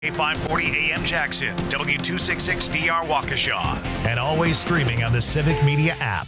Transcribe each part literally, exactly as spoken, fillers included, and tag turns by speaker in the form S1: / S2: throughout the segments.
S1: five forty A M Jackson, W two sixty-six D R Waukesha, and always streaming on the Civic Media app.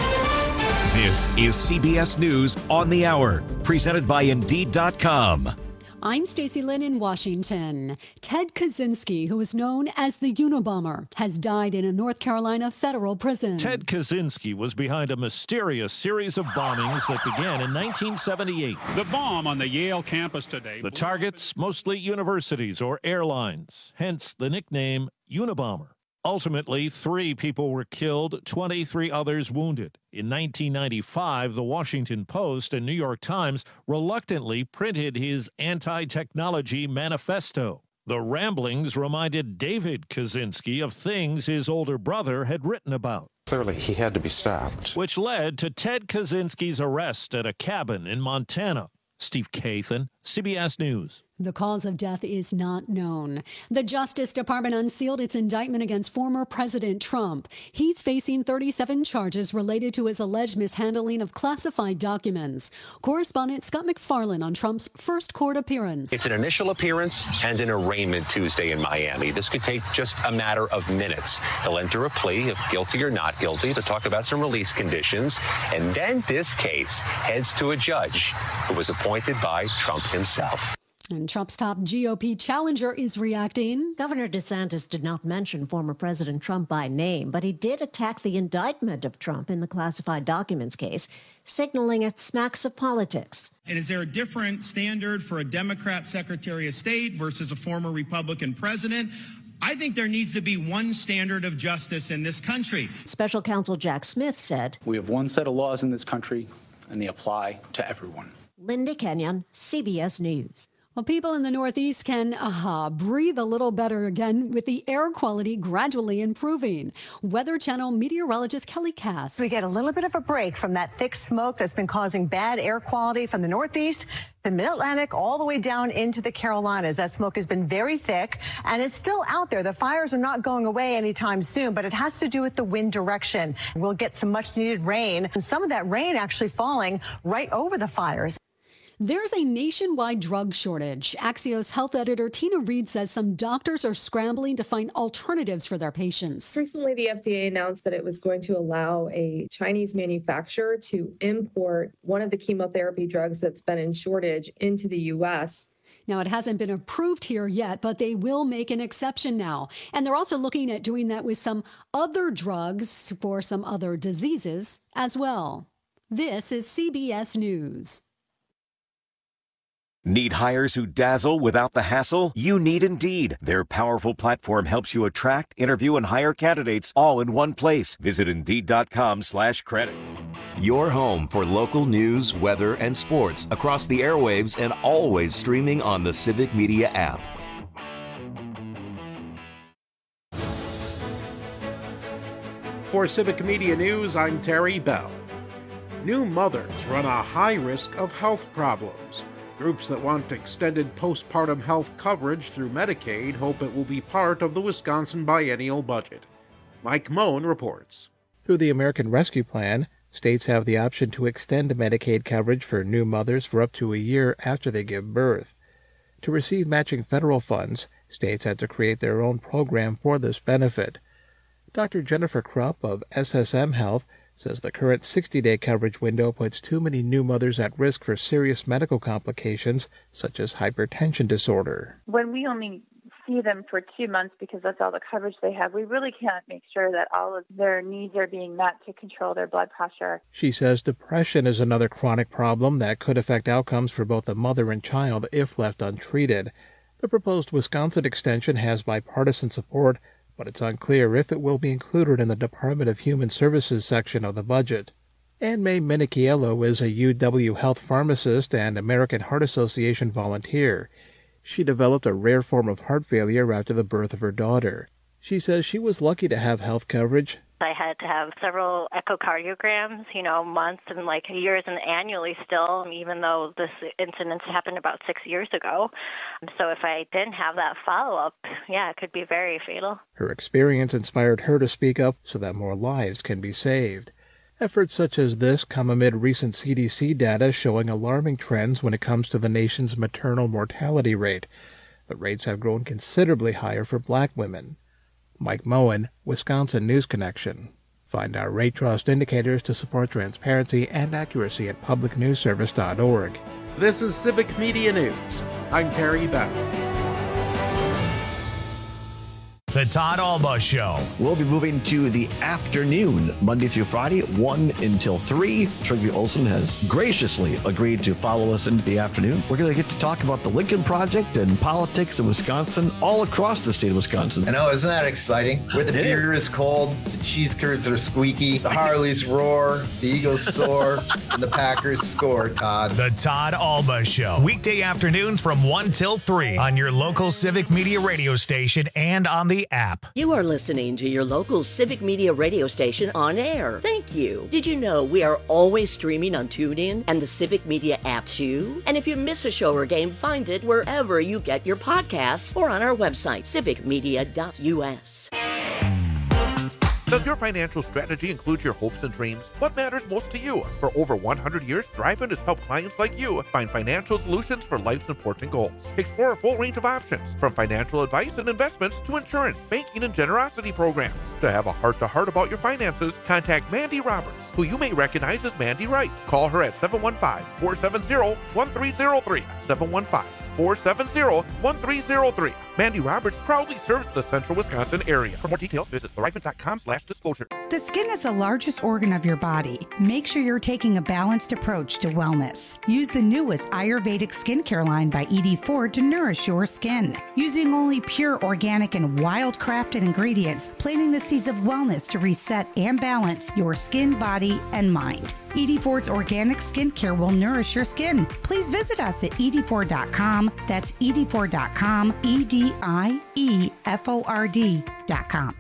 S1: This is C B S News on the Hour, presented by Indeed dot com.
S2: I'm Stacey Lynn in Washington. Ted Kaczynski, who is known as the Unabomber, has died in a North Carolina federal prison.
S3: Ted Kaczynski was behind a mysterious series of bombings that began in nineteen seventy-eight.
S4: The bomb on the Yale campus today.
S3: The targets, mostly universities or airlines, hence the nickname Unabomber. Ultimately, three people were killed, twenty-three others wounded. In nineteen ninety-five, the Washington Post and New York Times reluctantly printed his anti-technology manifesto. The ramblings reminded David Kaczynski of things his older brother had written about.
S5: Clearly, he had to be stopped.
S3: Which led to Ted Kaczynski's arrest at a cabin in Montana. Steve Kathan, C B S News.
S2: The cause of death is not known. The Justice Department unsealed its indictment against former President Trump. He's facing thirty-seven charges related to his alleged mishandling of classified documents. Correspondent Scott MacFarlane on Trump's first court appearance.
S6: It's an initial appearance and an arraignment Tuesday in Miami. This could take just a matter of minutes. He'll enter a plea of guilty or not guilty to talk about some release conditions. And then this case heads to a judge who was appointed by Trump himself.
S2: And Trump's top G O P challenger is reacting.
S7: Governor DeSantis did not mention former President Trump by name, but he did attack the indictment of Trump in the classified documents case, signaling it smacks of politics.
S8: And is there a different standard for a Democrat Secretary of State versus a former Republican president? I think there needs to be one standard of justice in this country.
S7: Special counsel Jack Smith said,
S9: "We have one set of laws in this country, and they apply to everyone."
S7: Linda Kenyon, C B S News.
S2: Well, people in the Northeast can aha, breathe a little better again with the air quality gradually improving. Weather Channel meteorologist Kelly Cass.
S10: We get a little bit of a break from that thick smoke that's been causing bad air quality from the Northeast, the Mid-Atlantic, all the way down into the Carolinas. That smoke has been very thick, and it's still out there. The fires are not going away anytime soon, but it has to do with the wind direction. We'll get some much-needed rain, and some of that rain actually falling right over the fires.
S2: There's a nationwide drug shortage. Axios health editor Tina Reed says some doctors are scrambling to find alternatives for their patients.
S11: Recently, the F D A announced that it was going to allow a Chinese manufacturer to import one of the chemotherapy drugs that's been in shortage into the U S.
S2: Now, it hasn't been approved here yet, but they will make an exception now. And they're also looking at doing that with some other drugs for some other diseases as well. This is C B S News.
S1: Need hires who dazzle without the hassle? You need Indeed. Their powerful platform helps you attract, interview, and hire candidates all in one place. Visit Indeed.com slash credit.
S12: Your home for local news, weather, and sports across the airwaves and always streaming on the Civic Media app.
S13: For Civic Media News, I'm Terry Bell. New mothers run a high risk of health problems. Groups that want extended postpartum health coverage through Medicaid hope it will be part of the Wisconsin biennial budget. Mike Moen reports.
S14: Through the American Rescue Plan, states have the option to extend Medicaid coverage for new mothers for up to a year after they give birth. To receive matching federal funds, states had to create their own program for this benefit. Doctor Jennifer Krupp of S S M Health says the current sixty-day coverage window puts too many new mothers at risk for serious medical complications, such as hypertension disorder.
S15: When we only see them for two months because that's all the coverage they have, we really can't make sure that all of their needs are being met to control their blood pressure.
S14: She says depression is another chronic problem that could affect outcomes for both the mother and child if left untreated. The proposed Wisconsin extension has bipartisan support, but it's unclear if it will be included in the Department of Human Services section of the budget. Ann May Minichiello is a U W Health pharmacist and American Heart Association volunteer. She developed a rare form of heart failure after the birth of her daughter. She says she was lucky to have health coverage.
S16: I had to have several echocardiograms, you know, months and like years and annually still, even though this incident happened about six years ago. So if I didn't have that follow-up, yeah, it could be very fatal.
S14: Her experience inspired her to speak up so that more lives can be saved. Efforts such as this come amid recent C D C data showing alarming trends when it comes to the nation's maternal mortality rate. but rates have grown considerably higher for black women. Mike Moen, Wisconsin News Connection. Find our rate trust indicators to support transparency and accuracy at public news service dot org.
S13: This is Civic Media News. I'm Terry Bell.
S1: The Todd Alba Show.
S17: We'll be moving to the afternoon, Monday through Friday, one until three. Trygve Olsen has graciously agreed to follow us into the afternoon. We're going to get to talk about the Lincoln Project and politics in Wisconsin, all across the state of Wisconsin.
S18: I know, isn't that exciting? Where the beer is cold, the cheese curds are squeaky, the Harleys roar, the Eagles soar, and the Packers score, Todd.
S1: The Todd Alba Show. Weekday afternoons from one till three on your local Civic Media radio station and on the app.
S19: You are listening to your local Civic Media radio station on air. Thank you. Did you know we are always streaming on TuneIn and the Civic Media app too? And if you miss a show or game, find it wherever you get your podcasts or on our website, civic media dot u s.
S20: Does your financial strategy include your hopes and dreams? What matters most to you? For over one hundred years, Thrivent has helped clients like you find financial solutions for life's important goals. Explore a full range of options, from financial advice and investments to insurance, banking, and generosity programs. To have a heart-to-heart about your finances, contact Mandy Roberts, who you may recognize as Mandy Wright. Call her at seven one five, four seven zero, one three zero three, seven one five, four seven zero, one three zero three. Mandy Roberts proudly serves the central Wisconsin area. For more details, visit thrivent dot com slash disclosure.
S21: The skin is the largest organ of your body. Make sure you're taking a balanced approach to wellness. Use the newest Ayurvedic skincare line by E D Ford to nourish your skin. Using only pure, organic, and wild-crafted ingredients, planting the seeds of wellness to reset and balance your skin, body, and mind. E D Ford's organic skincare will nourish your skin. Please visit us at E D Ford dot com. That's E D Ford dot com, E D I E F O R D dot com.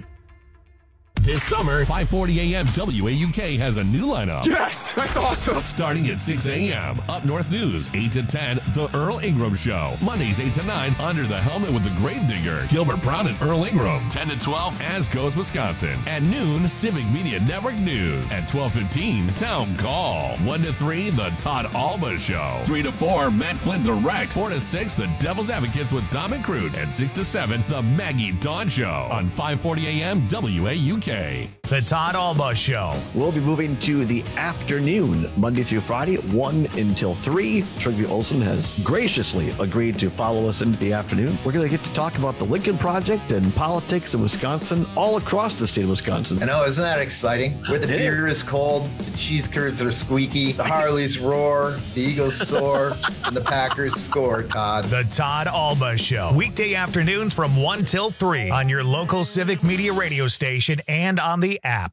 S22: This summer, five forty a.m. W A U K has a new lineup.
S23: Yes, that's awesome.
S22: Starting at six a.m. Up North News, eight to ten, The Earl Ingram Show. Mondays, eight to nine, Under the Helmet with the Gravedigger, Gilbert Brown and Earl Ingram. ten to twelve, As Goes Wisconsin. At noon, Civic Media Network News. At twelve fifteen, Town Call. one to three, The Todd Alba Show. three to four, Matt Flynn Direct. four to six, The Devil's Advocates with Dom and Crute. And six to seven, The Maggie Dawn Show. On five forty a.m. W A U K.
S1: The Todd Alba Show.
S17: We'll be moving to the afternoon, Monday through Friday, one until three. Trygve Olsen has graciously agreed to follow us into the afternoon. We're going to get to talk about the Lincoln Project and politics in Wisconsin, all across the state of Wisconsin.
S18: I know, isn't that exciting? Where the beer is cold, the cheese curds are squeaky, the Harleys roar, the Eagles soar, and the Packers score, Todd.
S1: The Todd Alba Show. Weekday afternoons from one till three on your local Civic Media radio station and on the app.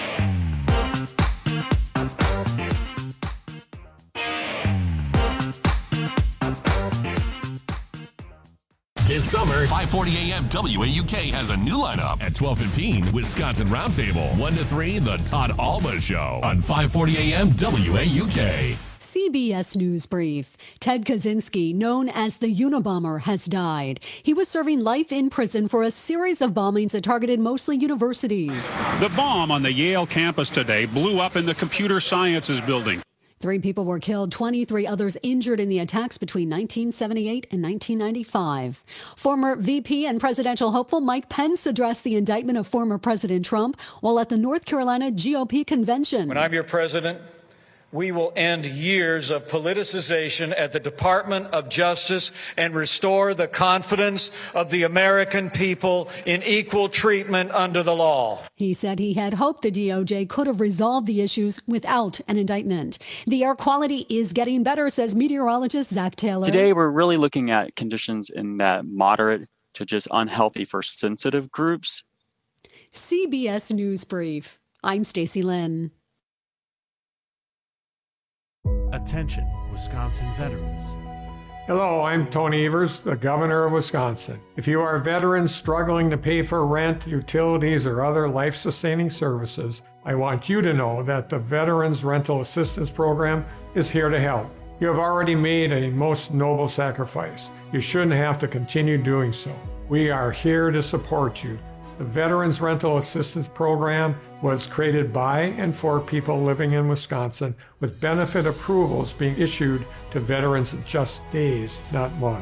S22: This summer, five forty a.m. W A U K has a new lineup. At twelve fifteen, Wisconsin Roundtable. one to three, The Todd Alba Show. On five forty a.m. W A U K.
S2: C B S News Brief. Ted Kaczynski, known as the Unabomber, has died. He was serving life in prison for a series of bombings that targeted mostly universities.
S4: The bomb on the Yale campus today blew up in the computer sciences building.
S2: Three people were killed, twenty-three others injured in the attacks between nineteen seventy-eight and nineteen ninety-five. Former V P and presidential hopeful Mike Pence addressed the indictment of former President Trump while at the North Carolina G O P convention.
S24: When I'm your president, we will end years of politicization at the Department of Justice and restore the confidence of the American people in equal treatment under the law.
S2: He said he had hoped the D O J could have resolved the issues without an indictment. The air quality is getting better, says meteorologist Zach Taylor.
S25: Today, we're really looking at conditions in that moderate to just unhealthy for sensitive groups.
S2: C B S News Brief. I'm Stacey Lynn.
S26: Attention, Wisconsin veterans.
S27: Hello, I'm Tony Evers, the governor of Wisconsin. If you are a veteran struggling to pay for rent, utilities, or other life-sustaining services, I want you to know that the Veterans Rental Assistance Program is here to help. You have already made a most noble sacrifice. You shouldn't have to continue doing so. We are here to support you. The Veterans Rental Assistance Program was created by and for people living in Wisconsin, with benefit approvals being issued to veterans in just days, not months.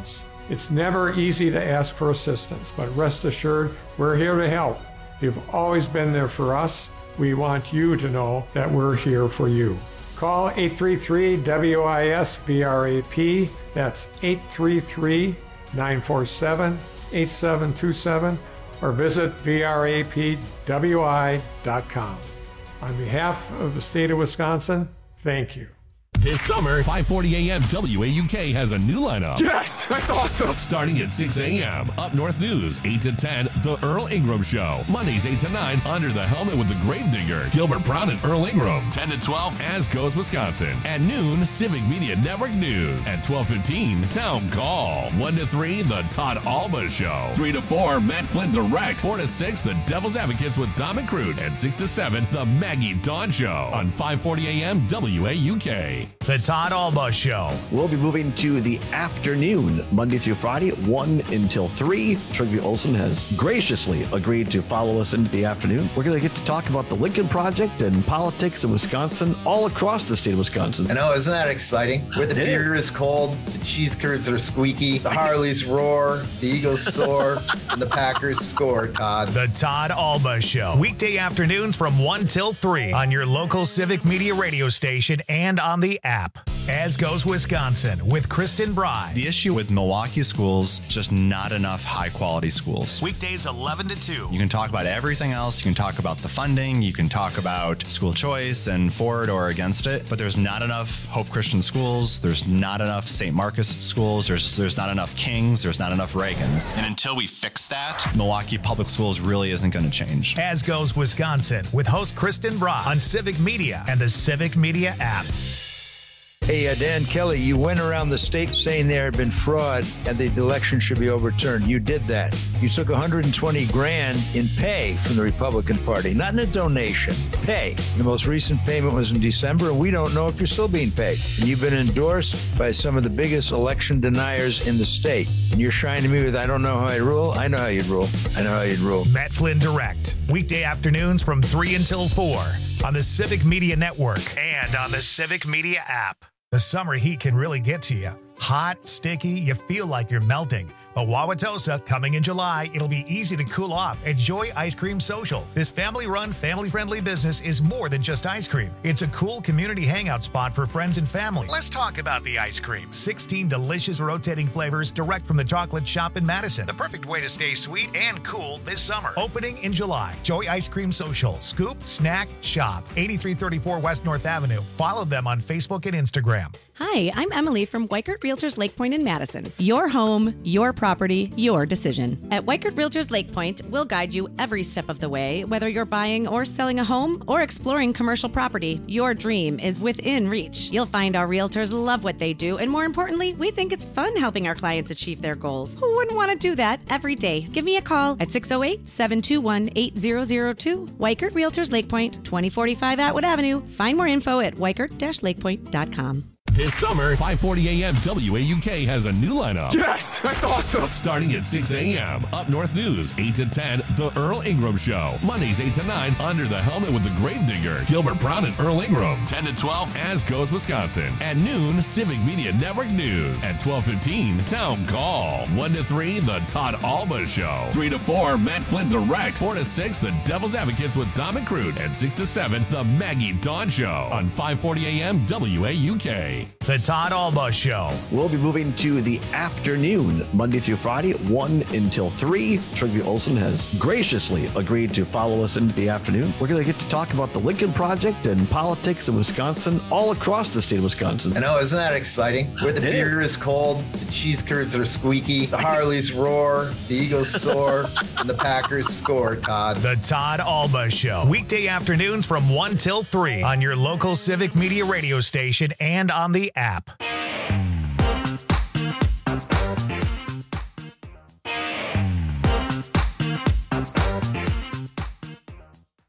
S27: It's never easy to ask for assistance, but rest assured, we're here to help. You've always been there for us. We want you to know that we're here for you. Call eight three three W I S V R A P. That's eight three three, nine four seven, eight seven two seven, or visit V R A P W I dot com. On behalf of the state of Wisconsin, thank you.
S22: This summer, five forty A M W A U K has a new lineup.
S27: Yes, that's awesome.
S22: Starting at six A M, Up North News, eight to ten, The Earl Ingram Show. Mondays, eight to nine, Under the Helmet with the Gravedigger, Gilbert Brown and Earl Ingram. ten to twelve, As Goes Wisconsin. At noon, Civic Media Network News. At twelve fifteen, Town Call. one to three, The Todd Alba Show. three to four, Matt Flynn Direct. four to six, The Devil's Advocates with Dom and Crute. And six to seven, The Maggie Dawn Show on five forty A M W A U K.
S1: The Todd Alba Show.
S17: We'll be moving to the afternoon, Monday through Friday, one until three. Trygve Olsen has graciously agreed to follow us into the afternoon. We're going to get to talk about the Lincoln Project and politics in Wisconsin, all across the state of Wisconsin.
S18: I know, isn't that exciting? Where the beer is cold, the cheese curds are squeaky, the Harleys roar, the Eagles soar, and the Packers score, Todd.
S1: The Todd Alba Show. Weekday afternoons from one till three on your local Civic Media radio station and on the app. As Goes Wisconsin with Kristen Bry.
S3: The issue with Milwaukee schools, just not enough high-quality schools.
S1: Weekdays eleven to two.
S3: You can talk about everything else. You can talk about the funding. You can talk about school choice and for it or against it. But there's not enough Hope Christian schools. There's not enough Saint Marcus schools. There's there's not enough Kings. There's not enough Reagans. And until we fix that, Milwaukee Public Schools really isn't going to change.
S1: As Goes Wisconsin with host Kristen Bry on Civic Media and the Civic Media app.
S5: Hey, uh, Dan Kelly, you went around the state saying there had been fraud and the election should be overturned. You did that. You took one hundred twenty grand in pay from the Republican Party, not in a donation, pay. The most recent payment was in December, and we don't know if you're still being paid. And you've been endorsed by some of the biggest election deniers in the state. And you're shining to me with, I don't know how I rule. I know how you'd rule. I know how you'd rule.
S1: Matt Flynn Direct. Weekday afternoons from three until four on the Civic Media Network and on the Civic Media app. The summer heat can really get to you. Hot, sticky, you feel like you're melting. But Wauwatosa, coming in July, it'll be easy to cool off at Joy Ice Cream Social. This family-run, family-friendly business is more than just ice cream. It's a cool community hangout spot for friends and family. Let's talk about the ice cream. sixteen delicious rotating flavors direct from the chocolate shop in Madison. The perfect way to stay sweet and cool this summer. Opening in July. Joy Ice Cream Social. Scoop, snack, shop. eighty-three thirty-four West North Avenue. Follow them on Facebook and Instagram.
S6: Hi, I'm Emily from Weichert Realtors Lake Point in Madison. Your home, your property, your decision. At Weichert Realtors Lake Point, we'll guide you every step of the way, whether you're buying or selling a home or exploring commercial property. Your dream is within reach. You'll find our realtors love what they do, and more importantly, we think it's fun helping our clients achieve their goals. Who wouldn't want to do that every day? Give me a call at six oh eight, seven two one, eight zero zero two. Weichert Realtors Lake Point, twenty forty-five Atwood Avenue. Find more info at weichert dash lake point dot com.
S22: This summer, five forty A M W A U K has a new lineup.
S27: Yes, that's awesome.
S22: Starting at six A M, Up North News, eight to ten, The Earl Ingram Show. Mondays, eight to nine, Under the Helmet with the Gravedigger, Gilbert Brown and Earl Ingram. ten to twelve, As Goes Wisconsin. At noon, Civic Media Network News. At twelve fifteen, Town Call. one to three, The Todd Alba Show. three to four, Matt Flynn Direct. four to six, The Devil's Advocates with Dom and Crute. And six to seven, The Maggie Dawn Show on five forty A M W A U K.
S1: The Todd Alba Show.
S17: We'll be moving to the afternoon, Monday through Friday, one until three. Trygve Olsen has graciously agreed to follow us into the afternoon. We're going to get to talk about the Lincoln Project and politics in Wisconsin, all across the state of Wisconsin.
S18: I know, isn't that exciting? Where the beer is cold, the cheese curds are squeaky, the Harleys roar, the Eagles soar, and the Packers score, Todd.
S1: The Todd Alba Show. Weekday afternoons from one till three on your local Civic Media radio station and on the app.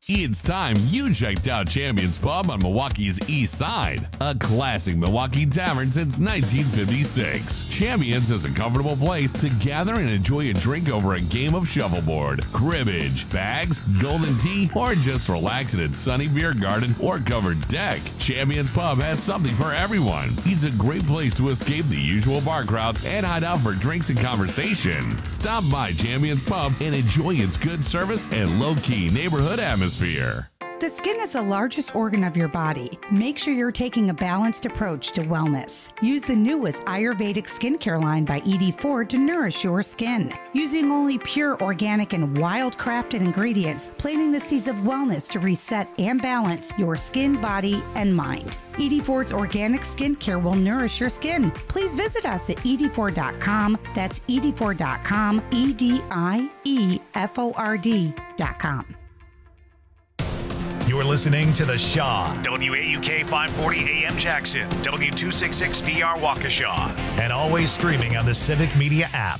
S22: It's time you checked out Champions Pub on Milwaukee's East Side, a classic Milwaukee tavern since nineteen fifty-six. Champions is a comfortable place to gather and enjoy a drink over a game of shuffleboard, cribbage, bags, golden tea, or just relax in its sunny beer garden or covered deck. Champions Pub has something for everyone. It's a great place to escape the usual bar crowds and hide out for drinks and conversation. Stop by Champions Pub and enjoy its good service and low-key neighborhood atmosphere.
S21: The skin is the largest organ of your body. Make sure you're taking a balanced approach to wellness. Use the newest Ayurvedic skincare line by E D four to nourish your skin. Using only pure, organic, and wild-crafted ingredients, planting the seeds of wellness to reset and balance your skin, body, and mind. E D four's organic skincare will nourish your skin. Please visit us at E D four dot com. That's E D four dot com, E D I E F O R D dot com.
S1: You're listening to The Shaw, W A U K five forty A M Jackson, W two sixty-six D R Waukesha, and always streaming on the Civic Media app.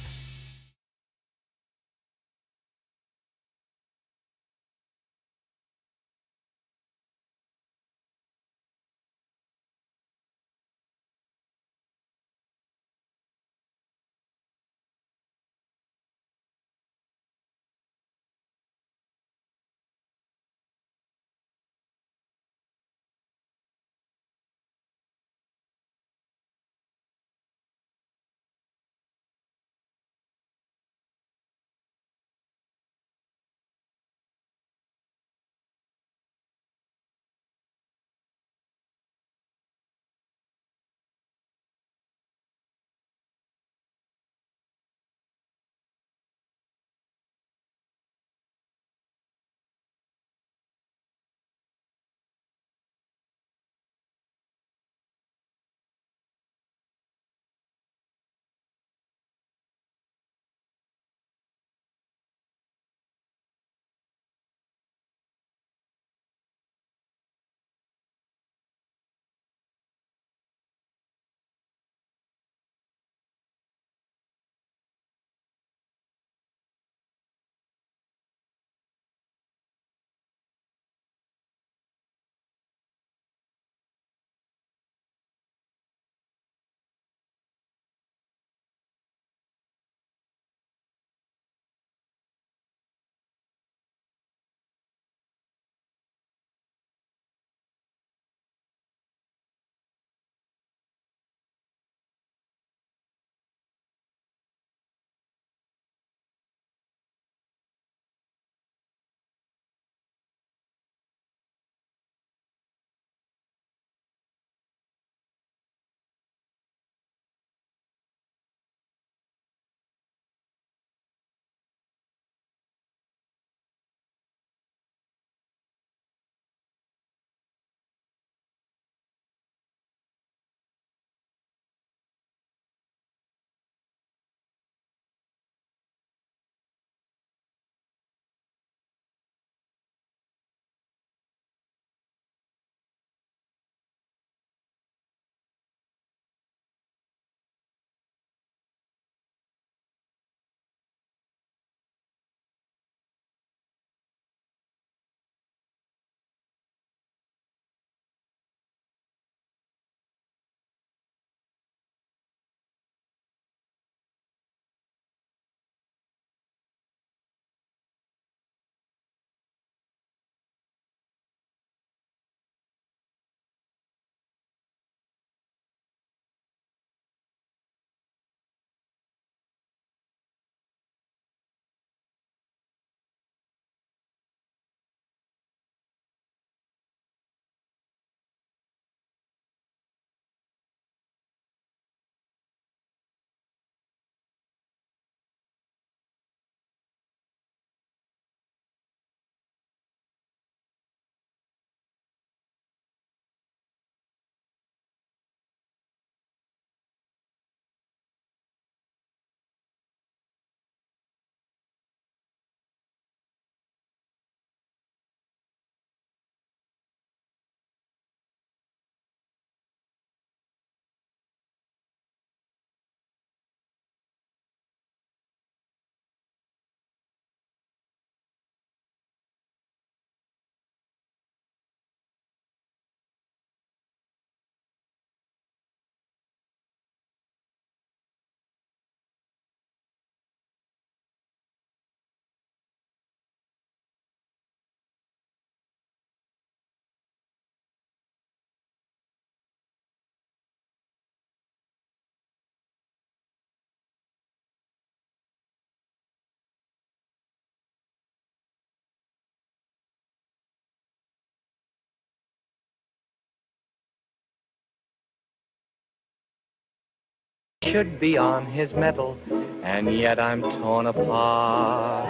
S7: should be on his mettle, and yet I'm torn apart.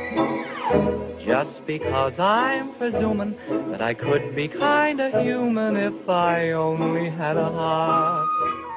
S7: Just because I'm presuming that I could be kinda human if I only had a heart.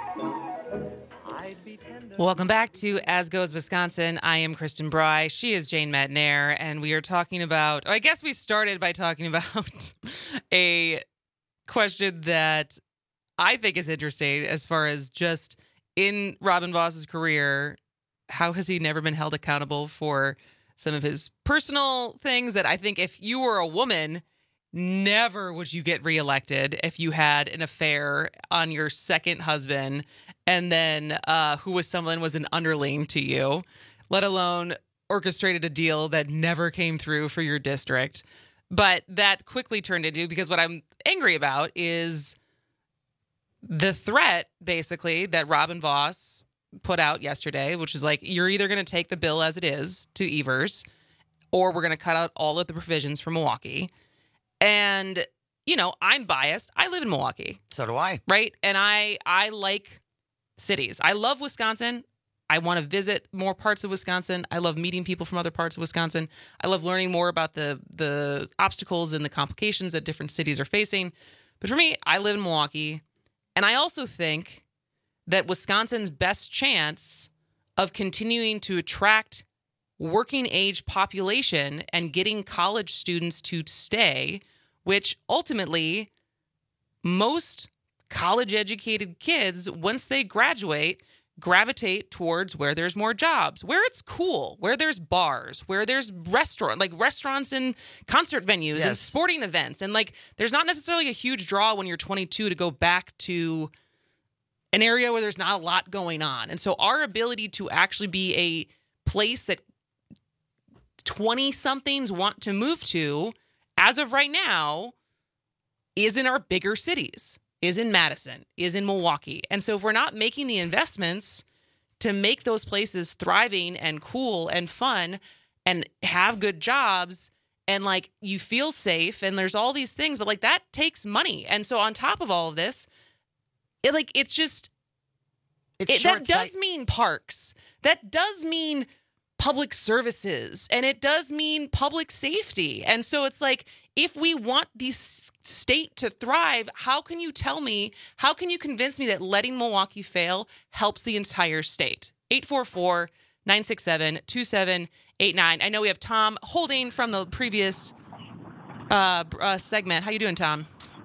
S8: Welcome back to As Goes Wisconsin. I am Kristen Bry. She is Jane Matnair, and we are talking about, I guess we started by talking about a question that I think is interesting as far as just in Robin Voss's career, how has he never been held accountable for some of his personal things that I think if you were a woman, never would you get reelected if you had an affair on your second husband and then uh, who was someone was an underling to you, let alone orchestrated a deal that never came through for your district. But that quickly turned into, because what I'm angry about is the threat, basically, that Robin Voss put out yesterday, which is like, you're either going to take the bill as it is to Evers, or we're going to cut out all of the provisions for Milwaukee. And, you know, I'm biased. I live in Milwaukee.
S9: So do I.
S8: Right? And I I like cities. I love Wisconsin. I want to visit more parts of Wisconsin. I love meeting people from other parts of Wisconsin. I love learning more about the the obstacles and the complications that different cities are facing. But for me, I live in Milwaukee. And I also think that Wisconsin's best chance of continuing to attract working age population and getting college students to stay, which ultimately most college educated kids, once they graduate, gravitate towards where there's more jobs, where it's cool, where there's bars, where there's restaurant, like restaurants and concert venues yes. and sporting events. And like, there's not necessarily a huge draw when you're twenty-two to go back to an area where there's not a lot going on. And so our ability to actually be a place that twenty somethings want to move to, as of right now, is in our bigger cities. Is in Madison, is in Milwaukee. And so if we're not making the investments to make those places thriving and cool and fun and have good jobs and like you feel safe and there's all these things, but like that takes money. And so on top of all of this, it like it's just it's it, that does mean parks. That does mean public services, and it does mean public safety. And so it's like, if we want the state to thrive, how can you tell me, how can you convince me that letting Milwaukee fail helps the entire state? eight four four, nine six seven, two seven eight nine. I know we have Tom holding from the previous uh, uh, segment. How you doing, Tom?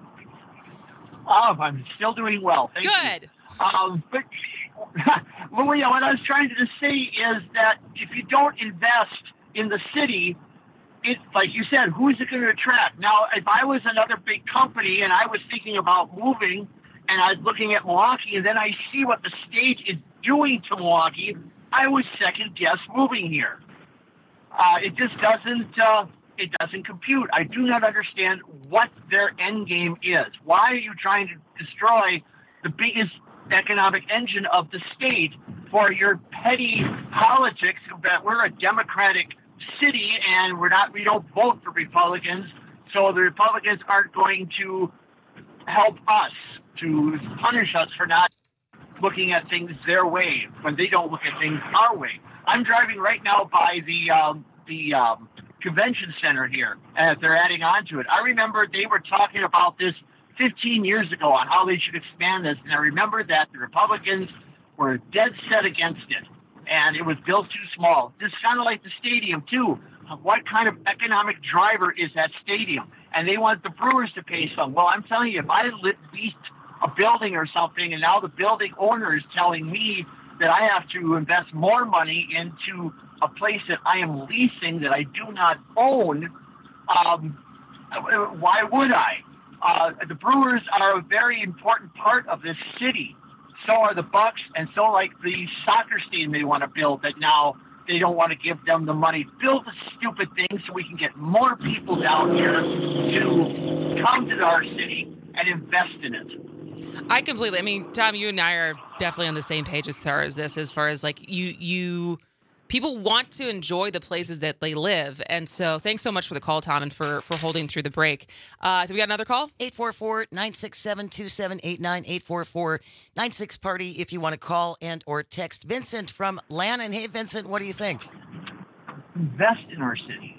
S10: Oh, I'm still doing well. Thank
S8: Good.
S10: You. Um, but, Maria, what I was trying to say is that if you don't invest in the city, it, like you said, who is it going to attract? Now, if I was another big company and I was thinking about moving and I was looking at Milwaukee and then I see what the state is doing to Milwaukee, I would second guess moving here. Uh, it just doesn't, uh, it doesn't compute. I do not understand what their end game is. Why are you trying to destroy the biggest economic engine of the state for your petty politics that we're a Democratic city and we're not, we don't vote for Republicans, so the Republicans aren't going to help us, to punish us for not looking at things their way when they don't look at things our way. I'm driving right now by the um, the um, convention center here, as they're adding on to it. I remember they were talking about this fifteen years ago on how they should expand this, and I remember that the Republicans were dead set against it, and it was built too small. This is kind of like the stadium, too. What kind of economic driver is that stadium? And they want the Brewers to pay some. Well, I'm telling you, if I leased a building or something, and now the building owner is telling me that I have to invest more money into a place that I am leasing that I do not own, um, why would I? Uh, the Brewers are a very important part of this city. So are the Bucks, and so like the soccer stadium they want to build that now they don't want to give them the money. Build the stupid thing so we can get more people down here to come to our city and invest in it.
S8: I completely, I mean, Tom, you and I are definitely on the same page as far as this, as far as like you, you people want to enjoy the places that they live. And so thanks so much for the call, Tom, and for, for holding through the break. Uh, we got another call?
S9: eight four four, nine six seven, two seven eight nine, eight four four, nine six party if you want to call and or text. Vincent from Lannon. Hey, Vincent, what do you think?
S10: Invest in our city.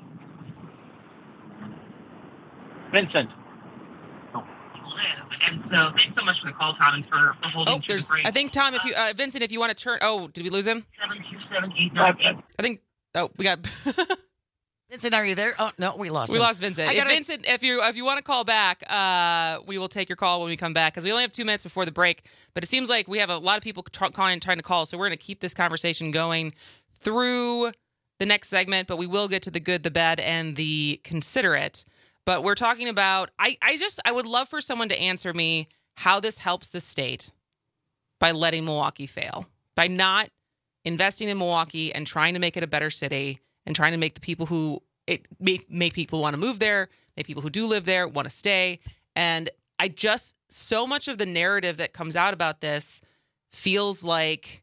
S10: Vincent.
S8: And so thanks so much for the call, Tom, and for, for holding oh, through the break. I think, Tom, if you, uh, Vincent, if you want to turn, oh, did we lose him? seven two seven eight nine eight. I think, oh, we got...
S9: Vincent, are you there? Oh, no, we lost
S8: we
S9: him.
S8: We lost Vincent. If Vincent, if you if you want to call back, uh, we will take your call when we come back, because we only have two minutes before the break, but it seems like we have a lot of people t- calling, trying to call, so we're going to keep this conversation going through the next segment, but we will get to the good, the bad, and the considerate. But we're talking about, I, I just, I would love for someone to answer me how this helps the state by letting Milwaukee fail, by not investing in Milwaukee and trying to make it a better city and trying to make the people who, it make, make people want to move there, make people who do live there want to stay. And I just, so much of the narrative that comes out about this feels like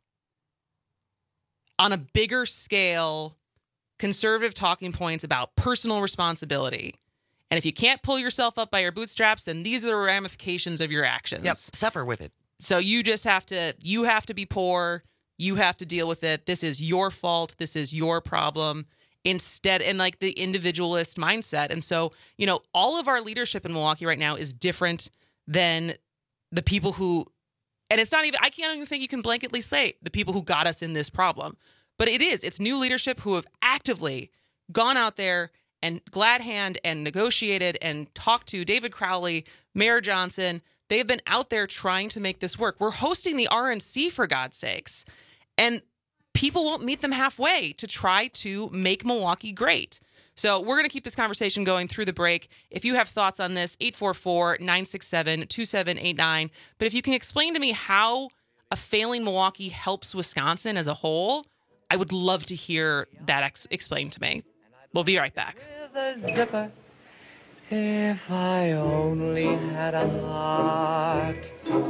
S8: on a bigger scale, conservative talking points about personal responsibility. And if you can't pull yourself up by your bootstraps, then these are the ramifications of your actions.
S9: Yep, suffer with it.
S8: So you just have to, you have to be poor. You have to deal with it. This is your fault. This is your problem. Instead, and like the individualist mindset. And so, you know, all of our leadership in Milwaukee right now is different than the people who, and it's not even, I can't even think you can blanketly say the people who got us in this problem. But it is, it's new leadership who have actively gone out there and glad hand and negotiated and talked to David Crowley, Mayor Johnson. They've been out there trying to make this work. We're hosting the R N C, for God's sakes. And people won't meet them halfway to try to make Milwaukee great. So we're going to keep this conversation going through the break. If you have thoughts on this, eight four four, nine six seven, two seven eight nine. But if you can explain to me how a failing Milwaukee helps Wisconsin as a whole, I would love to hear that ex- explained to me. We'll be right back.
S7: With a zipper, if I only had a heart.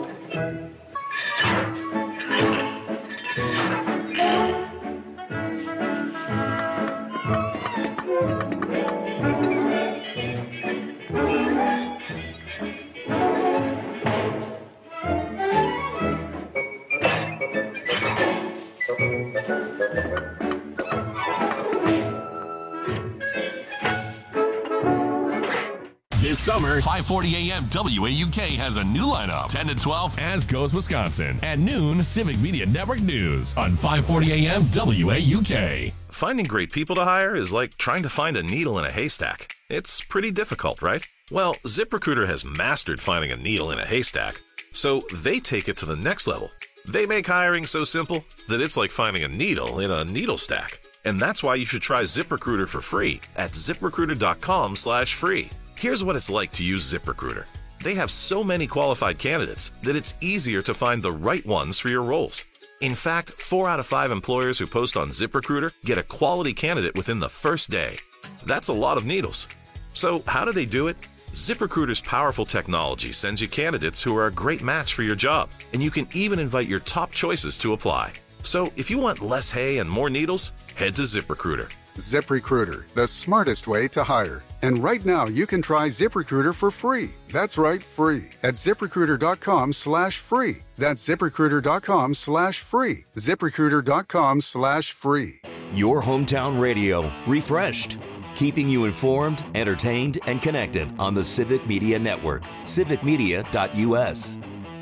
S22: This summer, five forty a.m. W A U K has a new lineup. ten to twelve, As Goes Wisconsin. At noon, Civic Media Network News on five forty a.m. W A U K.
S11: Finding great people to hire is like trying to find a needle in a haystack. It's pretty difficult, right? Well, ZipRecruiter has mastered finding a needle in a haystack, so they take it to the next level. They make hiring so simple that it's like finding a needle in a needle stack. And that's why you should try ZipRecruiter for free at ZipRecruiter.com slash free. Here's what it's like to use ZipRecruiter. They have so many qualified candidates that it's easier to find the right ones for your roles. In fact, four out of five employers who post on ZipRecruiter get a quality candidate within the first day. That's a lot of needles. So how do they do it? ZipRecruiter's powerful technology sends you candidates who are a great match for your job, and you can even invite your top choices to apply. So if you want less hay and more needles, head to ZipRecruiter.
S12: ZipRecruiter, the smartest way to hire. And right now, you can try ZipRecruiter for free. That's right, free. At ZipRecruiter.com slash free. That's ZipRecruiter.com slash free. ZipRecruiter.com slash free.
S14: Your hometown radio, refreshed. Keeping you informed, entertained, and connected on the Civic Media Network. civic media dot u s.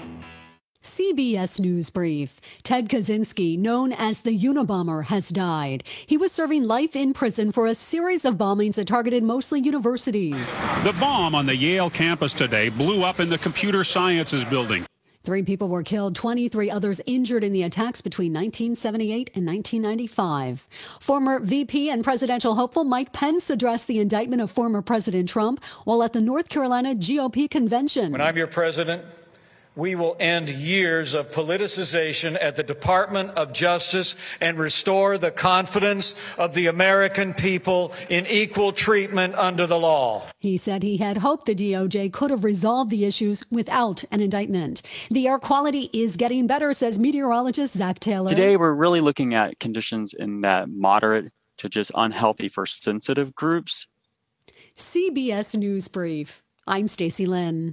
S2: C B S News Brief. Ted Kaczynski, known as the Unabomber, has died. He was serving life in prison for a series of bombings that targeted mostly universities.
S4: The bomb on the Yale campus today blew up in the computer sciences building.
S2: Three people were killed, twenty-three others injured in the attacks between nineteen seventy-eight and nineteen ninety-five. Former V P and presidential hopeful Mike Pence addressed the indictment of former President Trump while at the North Carolina G O P convention.
S24: When I'm your president, we will end years of politicization at the Department of Justice and restore the confidence of the American people in equal treatment under the law.
S2: He said he had hoped the D O J could have resolved the issues without an indictment. The air quality is getting better, says meteorologist Zach Taylor.
S13: Today, we're really looking at conditions in that moderate to just unhealthy for sensitive groups.
S2: C B S News Brief. I'm Stacey Lynn.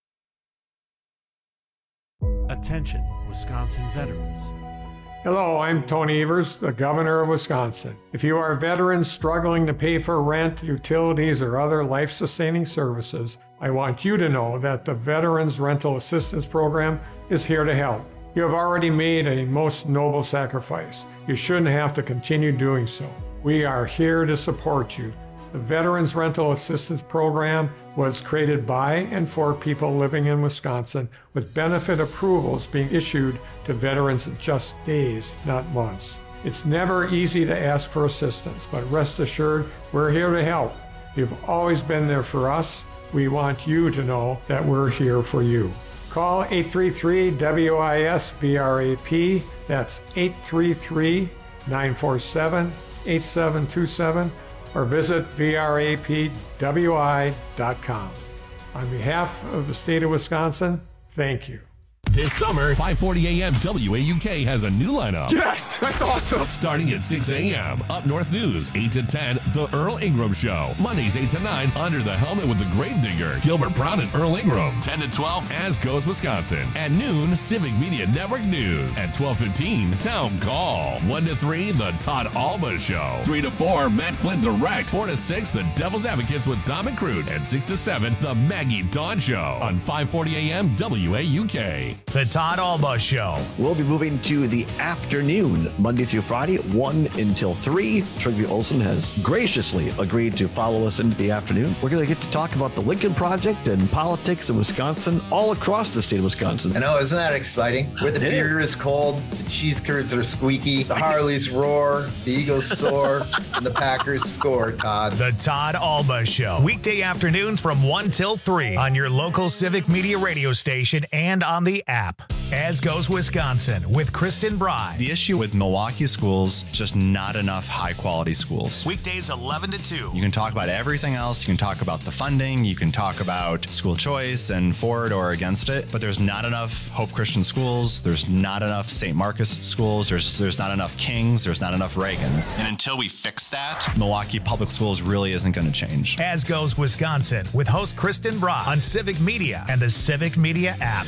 S26: Attention, Wisconsin veterans.
S27: Hello, I'm Tony Evers, the governor of Wisconsin. If you are veterans struggling to pay for rent, utilities, or other life-sustaining services, I want you to know that the Veterans Rental Assistance Program is here to help. You have already made a most noble sacrifice. You shouldn't have to continue doing so. We are here to support you. The Veterans Rental Assistance Program was created by and for people living in Wisconsin, with benefit approvals being issued to veterans in just days, not months. It's never easy to ask for assistance, but rest assured, we're here to help. You've always been there for us. We want you to know that we're here for you. Call eight three three W I S V R A P. That's eight three three, nine four seven, eight seven two seven. or visit V R A P W I dot com. On behalf of the state of Wisconsin, thank you.
S22: This summer, five forty a.m. W A U K has a new lineup.
S27: Yes, that's awesome.
S22: Starting at six a.m. Up North News, eight to ten, The Earl Ingram Show. Mondays, eight to nine, Under the Helmet with the Gravedigger, Gilbert Brown and Earl Ingram. ten to twelve, As Goes Wisconsin. At noon, Civic Media Network News. At twelve fifteen, Town Call. one to three, The Todd Alba Show. three to four, Matt Flynn Direct. four to six, The Devil's Advocates with Dom and Crute. And six to seven, The Maggie Dawn Show. On five forty a.m. W A U K.
S1: The Todd Alba Show.
S17: We'll be moving to the afternoon, Monday through Friday, one until three. Trygve Olsen has graciously agreed to follow us into the afternoon. We're going to get to talk about the Lincoln Project and politics in Wisconsin, all across the state of Wisconsin.
S18: I know, isn't that exciting? Where the beer is cold, the cheese curds are squeaky, the Harleys roar, the Eagles soar, and the Packers score, Todd.
S1: The Todd Alba Show. Weekday afternoons from one till three on your local Civic Media radio station and on the app. As Goes Wisconsin with Kristen Bry.
S3: The issue with Milwaukee schools, just not enough high-quality schools.
S1: Weekdays eleven to two.
S3: You can talk about everything else. You can talk about the funding. You can talk about school choice and for it or against it. But there's not enough Hope Christian schools. There's not enough Saint Marcus schools. There's there's not enough Kings. There's not enough Reagans. And until we fix that, Milwaukee Public Schools really isn't going to change.
S1: As Goes Wisconsin with host Kristen Bry on Civic Media and the Civic Media app.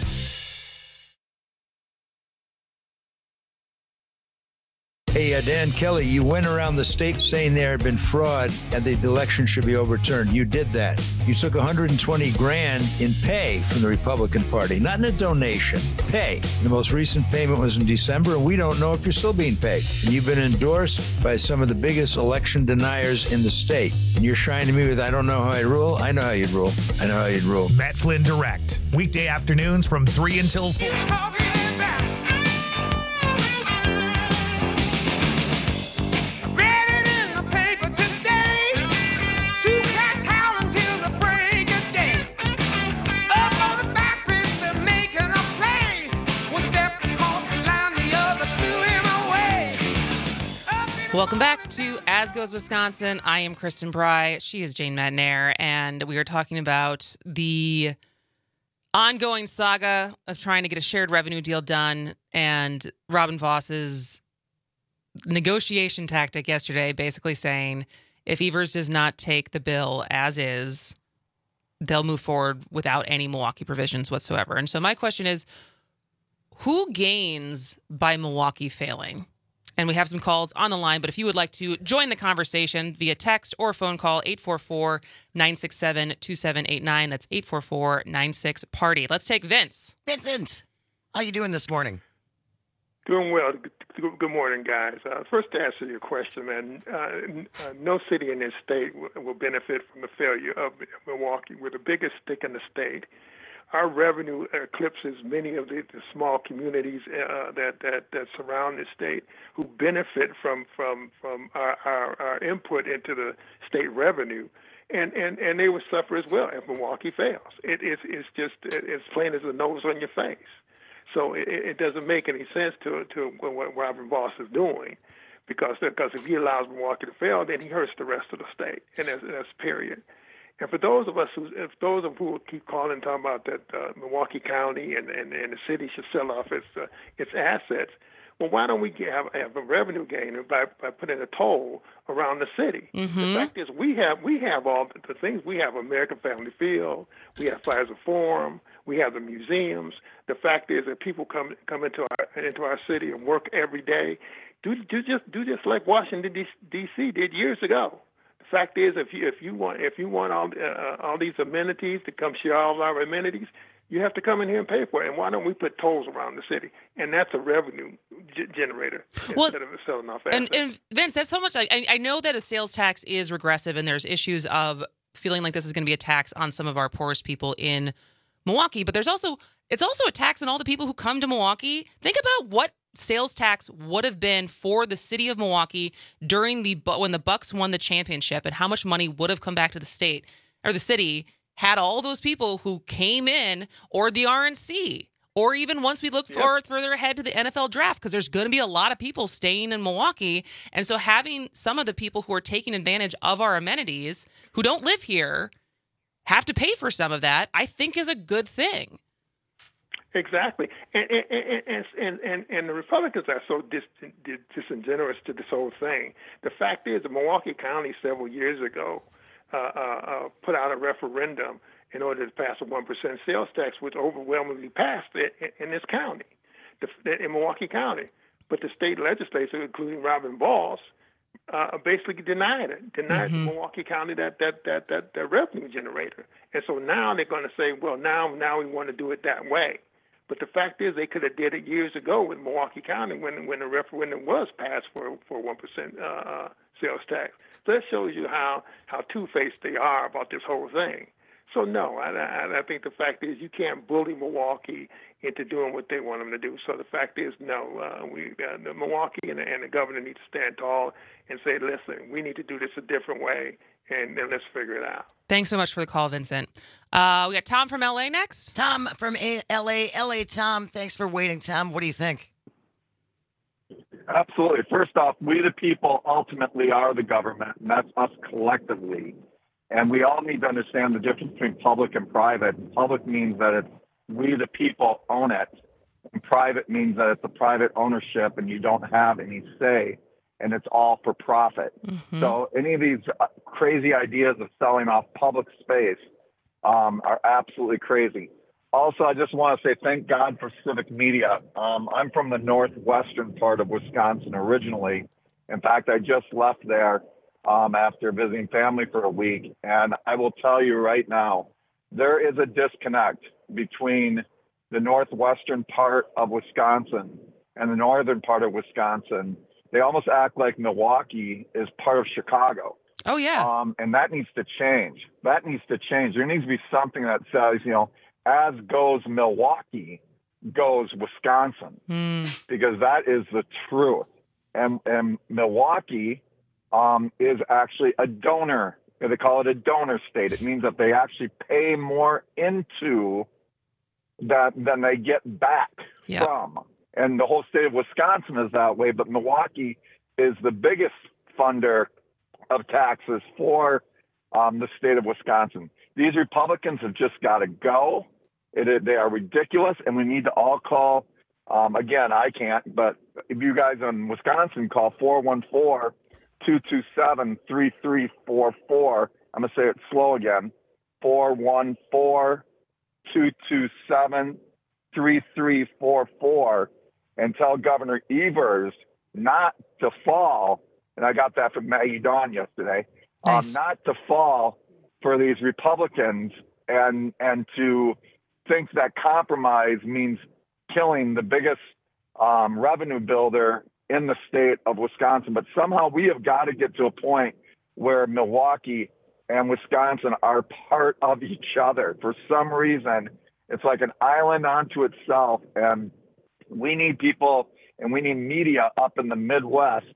S5: Hey, uh, Dan Kelly, you went around the state saying there had been fraud and the election should be overturned. You did that. You took one hundred twenty grand in pay from the Republican Party, not in a donation, pay. The most recent payment was in December, and we don't know if you're still being paid. And you've been endorsed by some of the biggest election deniers in the state. And you're shining me with, I don't know how I'd rule. I know how you'd rule. I know how you'd rule.
S1: Matt Flynn Direct. Weekday afternoons from three until four.
S8: Welcome back to As Goes Wisconsin. I am Kristen Bry. She is Jane Madnair, and we are talking about the ongoing saga of trying to get a shared revenue deal done and Robin Voss's negotiation tactic yesterday, basically saying if Evers does not take the bill as is, they'll move forward without any Milwaukee provisions whatsoever. And so my question is, who gains by Milwaukee failing? And we have some calls on the line, but if you would like to join the conversation via text or phone call, eight four four, nine six seven, two seven eight nine. That's eight four four, nine six, party. Let's take Vince.
S9: Vincent, how you doing this morning?
S15: Doing well. Good, good morning, guys. Uh, first, to answer your question, man, uh, uh, no city in this state will, will benefit from the failure of Milwaukee. We're the biggest stick in the state. Our revenue eclipses many of the, the small communities uh, that, that that surround the state who benefit from from from our, our, our input into the state revenue. And, and, and they would suffer as well if Milwaukee fails. It, it's, it's just it's plain as a nose on your face. So it, it doesn't make any sense to to what Robin Vos is doing, because because if he allows Milwaukee to fail, then he hurts the rest of the state, and that's, that's period. And for those of us who, if those of who keep calling and talking about that uh, Milwaukee County and, and, and the city should sell off its uh, its assets, well, why don't we have, have a revenue gain by, by putting a toll around the city?
S8: Mm-hmm.
S15: The fact is, we have we have all the things. We have American Family Field, we have Fiserv Forum, we have the museums. The fact is that people come come into our into our city and work every day. Do do just do just like Washington D C did years ago. The fact is, if you if you want if you want all uh, all these amenities to come share all of our amenities, you have to come in here and pay for it. And why don't we put tolls around the city? And that's a revenue g- generator
S8: well,
S15: instead of selling off assets.
S8: And, and Vince, that's so much. I, I know that a sales tax is regressive, and there's issues of feeling like this is going to be a tax on some of our poorest people in Milwaukee. But there's also it's also a tax on all the people who come to Milwaukee. Think about what sales tax would have been for the city of Milwaukee during the when the Bucks won the championship, and how much money would have come back to the state or the city had all those people who came in, or the R N C, or even once we look yep. forward further ahead to the N F L draft, because there's going to be a lot of people staying in Milwaukee. And so having some of the people who are taking advantage of our amenities who don't live here have to pay for some of that, I think is a good thing.
S15: Exactly. And and, and, and, and the Republicans are so dis, disingenuous to this whole thing. The fact is that Milwaukee County several years ago uh, uh, put out a referendum in order to pass a one percent sales tax, which overwhelmingly passed it in this county, in Milwaukee County. But the state legislature, including Robin Vos, uh, basically denied it, denied mm-hmm. Milwaukee County that, that, that, that, that revenue generator. And so now they're going to say, well, now, now we want to do it that way. But the fact is, they could have did it years ago with Milwaukee County when when the referendum was passed for for one percent uh, sales tax. So that shows you how how two-faced they are about this whole thing. So no, I, I, I think the fact is you can't bully Milwaukee into doing what they want them to do. So the fact is, no, uh, we uh, the Milwaukee and the, and the governor need to stand tall and say, listen, we need to do this a different way, and then let's figure it out.
S8: Thanks so much for the call, Vincent. Uh, we got Tom from L A next.
S9: Tom from a- L A. L A, Tom, thanks for waiting, Tom. What do you think?
S6: Absolutely. First off, we the people ultimately are the government, and that's us collectively. And we all need to understand the difference between public and private. Public means that it's we the people own it, and private means that it's a private ownership and you don't have any say, and it's all for profit. Mm-hmm. So any of these crazy ideas of selling off public space um, are absolutely crazy. Also, I just want to say thank God for civic media. Um, I'm from the northwestern part of Wisconsin originally. In fact, I just left there um, after visiting family for a week. And I will tell you right now, there is a disconnect between the northwestern part of Wisconsin and the northern part of Wisconsin. They almost act like Milwaukee is part of Chicago.
S8: Oh, yeah.
S6: Um, and that needs to change. That needs to change. There needs to be something that says, you know, as goes Milwaukee, goes Wisconsin,
S8: mm.
S6: because that is the truth. And, and Milwaukee um, is actually a donor. They call it a donor state. It means that they actually pay more into that than they get back
S8: yeah.
S6: from. And the whole state of Wisconsin is that way, but Milwaukee is the biggest funder of taxes for um, the state of Wisconsin. These Republicans have just got to go. It, they are ridiculous, and we need to all call, um, again, I can't, but if you guys in Wisconsin call four one four, two two seven, three three four four, I'm going to say it slow again, four one four, two two seven, three three four four, and tell Governor Evers not to fall, and I got that from Maggie Dawn yesterday, nice. um, not to fall for these Republicans and and to think that compromise means killing the biggest um, revenue builder in the state of Wisconsin. But somehow we have got to get to a point where Milwaukee and Wisconsin are part of each other. For some reason, it's like an island unto itself. And we need people and we need media up in the Midwest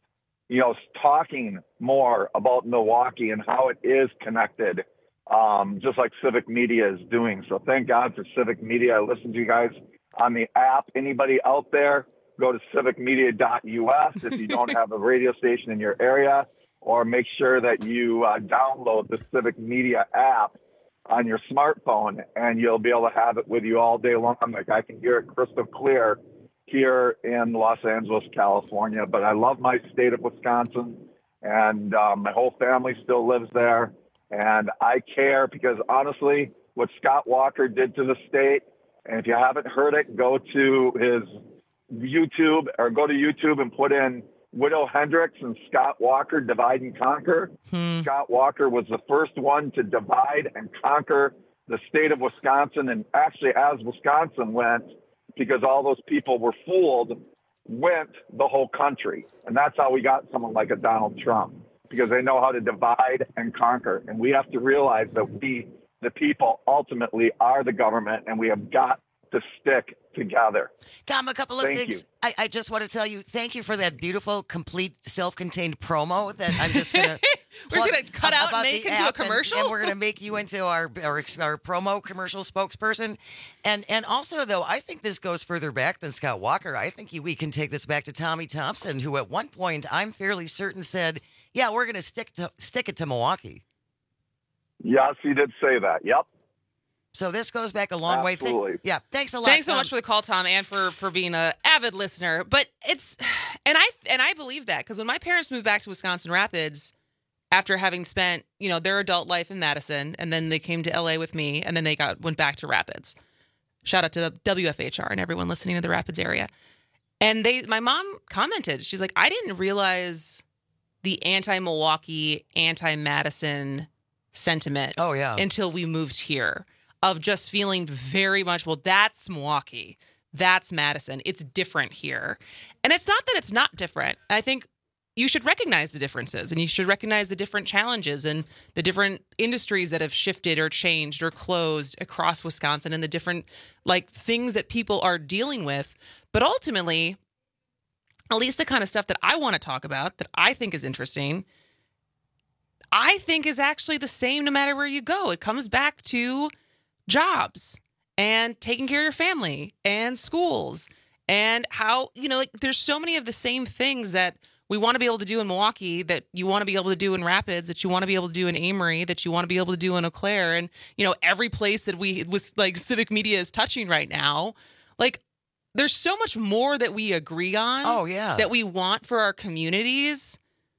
S6: you know, talking more about Milwaukee and how it is connected, um, just like Civic Media is doing. So thank God for Civic Media. I listen to you guys on the app. Anybody out there, go to civic media dot U S if you don't have a radio station in your area, or make sure that you uh, download the Civic Media app on your smartphone, and you'll be able to have it with you all day long. Like, I can hear it crystal clear here in Los Angeles, California. But I love my state of Wisconsin, and um, my whole family still lives there. And I care because, honestly, what Scott Walker did to the state, and if you haven't heard it, go to his YouTube or go to YouTube and put in Widow Hendricks and Scott Walker, Divide and Conquer. Hmm. Scott Walker was the first one to divide and conquer the state of Wisconsin. And actually, as Wisconsin went, because all those people were fooled, went the whole country. And that's how we got someone like a Donald Trump, because they know how to divide and conquer. And we have to realize that we, the people, ultimately are the government, and we have got to stick together.
S9: Tom, a couple of
S6: Thank
S9: things. I, I just want to tell you, thank you for that beautiful, complete, self-contained promo that I'm just going to
S8: We're just going to cut out and make into a commercial?
S9: And, and we're going to make you into our, our our promo commercial spokesperson. And and also, though, I think this goes further back than Scott Walker. I think we can take this back to Tommy Thompson, who at one point, I'm fairly certain, said, yeah, we're going to stick to stick it to Milwaukee.
S6: Yes, he did say that. Yep.
S9: So this goes back a long
S6: Absolutely.
S9: way. Th- yeah, thanks a lot.
S8: Thanks so
S9: Tom.
S8: much for the call, Tom, and for for being a avid listener. But it's, and I and I believe that, because when my parents moved back to Wisconsin Rapids after having spent, you know, their adult life in Madison, and then they came to L A with me, and then they got went back to Rapids. Shout out to W F H R and everyone listening to the Rapids area. And they, my mom commented, she's like, I didn't realize the anti-Milwaukee, anti-Madison sentiment.
S9: Oh yeah,
S8: until we moved here. Of just feeling very much, well, that's Milwaukee, that's Madison. It's different here. And it's not that it's not different. I think you should recognize the differences, and you should recognize the different challenges and the different industries that have shifted or changed or closed across Wisconsin, and the different like things that people are dealing with. But ultimately, at least the kind of stuff that I want to talk about, that I think is interesting, I think is actually the same no matter where you go. It comes back to jobs and taking care of your family and schools, and how, you know, like, there's so many of the same things that we want to be able to do in Milwaukee, that you want to be able to do in Rapids, that you want to be able to do in Amory, that you want to be able to do in Eau Claire, and, you know, every place that we was like Civic Media is touching right now. Like, there's so much more that we agree on.
S9: Oh yeah,
S8: that we want for our communities,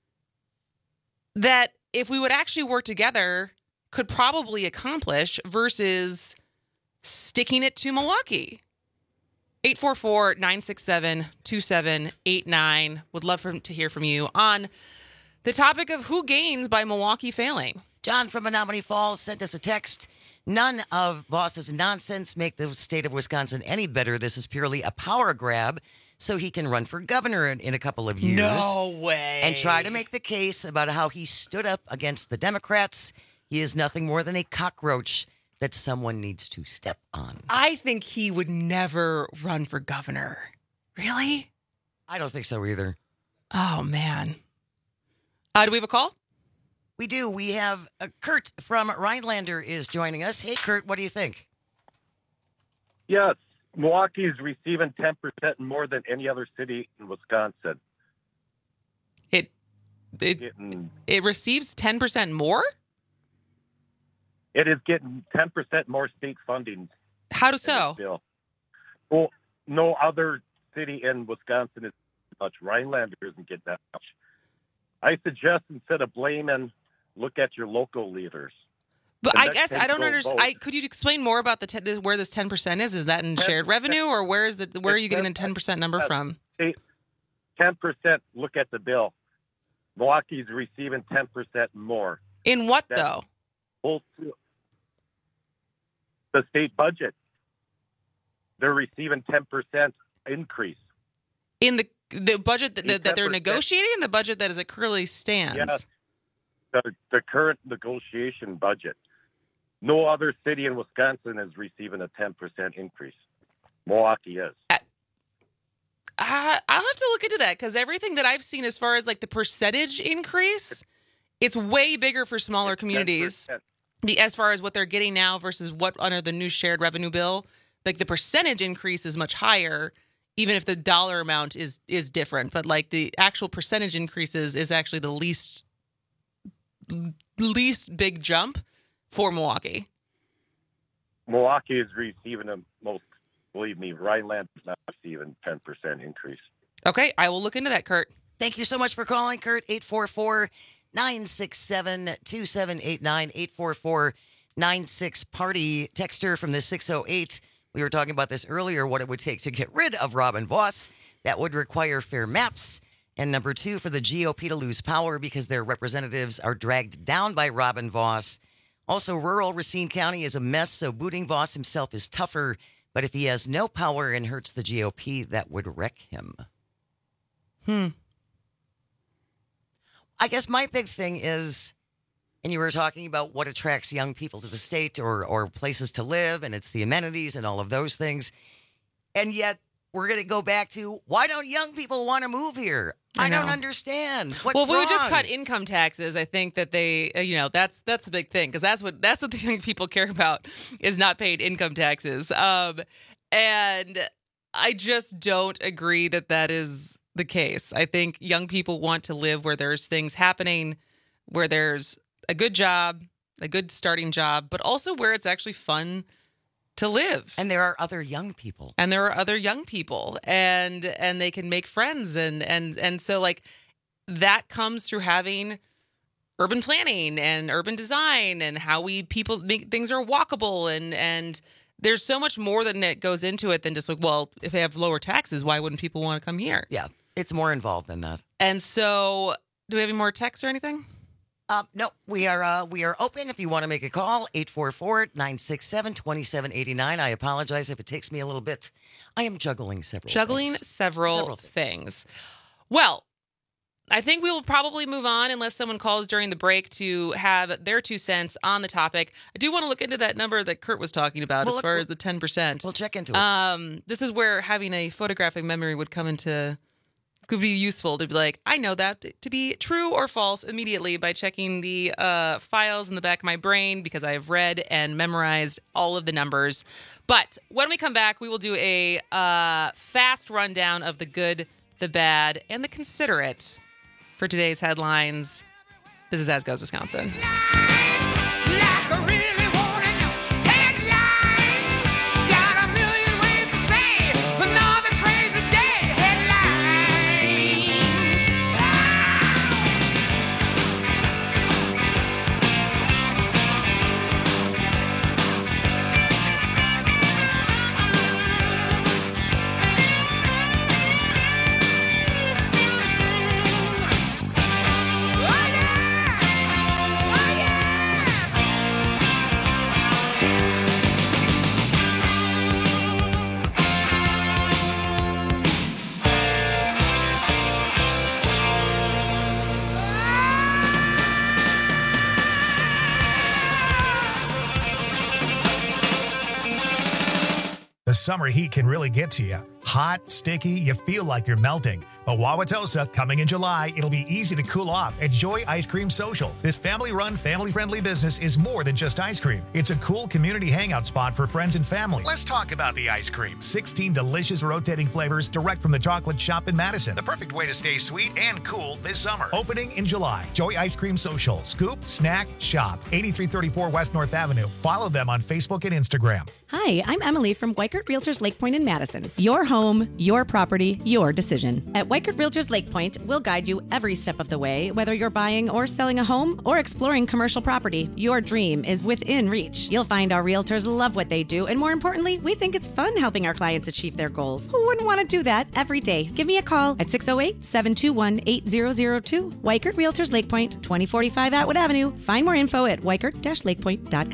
S8: that if we would actually work together, could probably accomplish, versus sticking it to Milwaukee. eight four four, nine six seven, two seven eight nine. Would love for, to hear from you on the topic of who gains by Milwaukee failing.
S9: John from Menominee Falls sent us a text. None of Voss's nonsense make the state of Wisconsin any better. This is purely a power grab so he can run for governor in, in a couple of years.
S8: No way.
S9: And try to make the case about how he stood up against the Democrats. He is nothing more than a cockroach that someone needs to step on.
S8: I think he would never run for governor. Really?
S9: I don't think so either.
S8: Oh, man. Uh, do we have a call?
S9: We do. We have uh, Kurt from Rhinelander is joining us. Hey, Kurt, what do you think?
S10: Yes, Milwaukee is receiving ten percent more than any other city in Wisconsin.
S8: It it,
S10: getting,
S8: it receives ten percent more?
S10: It is getting ten percent more state funding.
S8: How do so?
S10: Well, no other city in Wisconsin is much. Rhinelander isn't getting that much. I suggest, instead of blaming, look at your local leaders.
S8: But the I guess I don't understand. I, could you explain more about the ten, where this ten percent is? Is that in shared revenue, or where is the where are you getting the ten percent number from?
S10: ten percent. Look at the bill. Milwaukee's receiving ten percent more.
S8: In what, That's though?
S10: Whole, the state budget. They're receiving ten percent increase.
S8: In the the budget that, that they're negotiating, the budget that as it currently stands?
S10: Yes. The, the current negotiation budget. No other city in Wisconsin is receiving a ten percent increase. Milwaukee is.
S8: Uh, I'll have to look into that because everything that I've seen as far as like the percentage increase, it's way bigger for smaller communities. The, as far as what they're getting now versus what under the new shared revenue bill, like the percentage increase is much higher, even if the dollar amount is is different. But like the actual percentage increases is actually the least least big jump for Milwaukee.
S10: Milwaukee is receiving the most. Believe me, Rhineland is not receiving ten percent increase.
S8: Okay, I will look into that, Kurt.
S9: Thank you so much for calling, Kurt. eight four four, nine six seven, two seven eight nine, eight four four, nine six party. Texter from the six oh eight. We were talking about this earlier, what it would take to get rid of Robin Vos. That would require fair maps. And number two, for the G O P to lose power because their representatives are dragged down by Robin Vos. Also, rural Racine County is a mess, so booting Vos himself is tougher. But if he has no power and hurts the G O P, that would wreck him.
S8: Hmm.
S9: I guess my big thing is, and you were talking about what attracts young people to the state or or places to live, and it's the amenities and all of those things. And yet, we're going to go back to, why don't young people want to move here? I, I don't understand. What's
S8: well, if we
S9: wrong?
S8: would just cut income taxes, I think that they, uh, you know, that's that's a big thing because that's what that's what the young people care about is not paid income taxes. Um, and I just don't agree that that is the case. I think young people want to live where there's things happening, where there's a good job, a good starting job, but also where it's actually fun to live.
S9: And there are other young people.
S8: And there are other young people and and they can make friends and and and so like that comes through having urban planning and urban design and how we people make things are walkable and and there's so much more than that goes into it than just like, well, if they have lower taxes, why wouldn't people want to come here?
S9: Yeah, it's more involved than that.
S8: And so do we have any more texts or anything?
S9: Uh, no, we are uh, we are open if you want to make a call, eight four four, nine six seven, two seven eight nine. I apologize if it takes me a little bit. I am juggling several
S8: Juggling
S9: things.
S8: several,
S9: several
S8: things. things. Well, I think we will probably move on unless someone calls during the break to have their two cents on the topic. I do want to look into that number that Kurt was talking about
S9: Well,
S8: as
S9: look,
S8: far
S9: we'll-
S8: as the ten percent.
S9: We'll check into it.
S8: Um, this is where having a photographic memory would come into... could be useful to be like, I know that to be true or false immediately by checking the uh, files in the back of my brain because I have read and memorized all of the numbers. But when we come back, we will do a uh, fast rundown of the good, the bad, and the considerate for today's headlines. This is As Goes Wisconsin.
S1: The summer heat can really get to you. Hot, sticky, you feel like you're melting. But Wauwatosa, coming in July, it'll be easy to cool off at Joy Ice Cream Social. This family-run, family-friendly business is more than just ice cream. It's a cool community hangout spot for friends and family. Let's talk about the ice cream. sixteen delicious rotating flavors direct from the chocolate shop in Madison. The perfect way to stay sweet and cool this summer. Opening in July. Joy Ice Cream Social. Scoop, snack, shop. eighty-three thirty-four West North Avenue. Follow them on Facebook and Instagram.
S7: Hi, I'm Emily from Weikert Realtors Lake Point in Madison. Your home, your property, your decision. At Weikert Realtors Lake Point, we'll guide you every step of the way, whether you're buying or selling a home or exploring commercial property. Your dream is within reach. You'll find our realtors love what they do, and more importantly, we think it's fun helping our clients achieve their goals. Who wouldn't want to do that every day? Give me a call at six oh eight, seven two one, eight zero zero two. Weikert Realtors Lake Point, twenty forty-five Atwood Avenue. Find more info at weikert dash lakepoint dot com.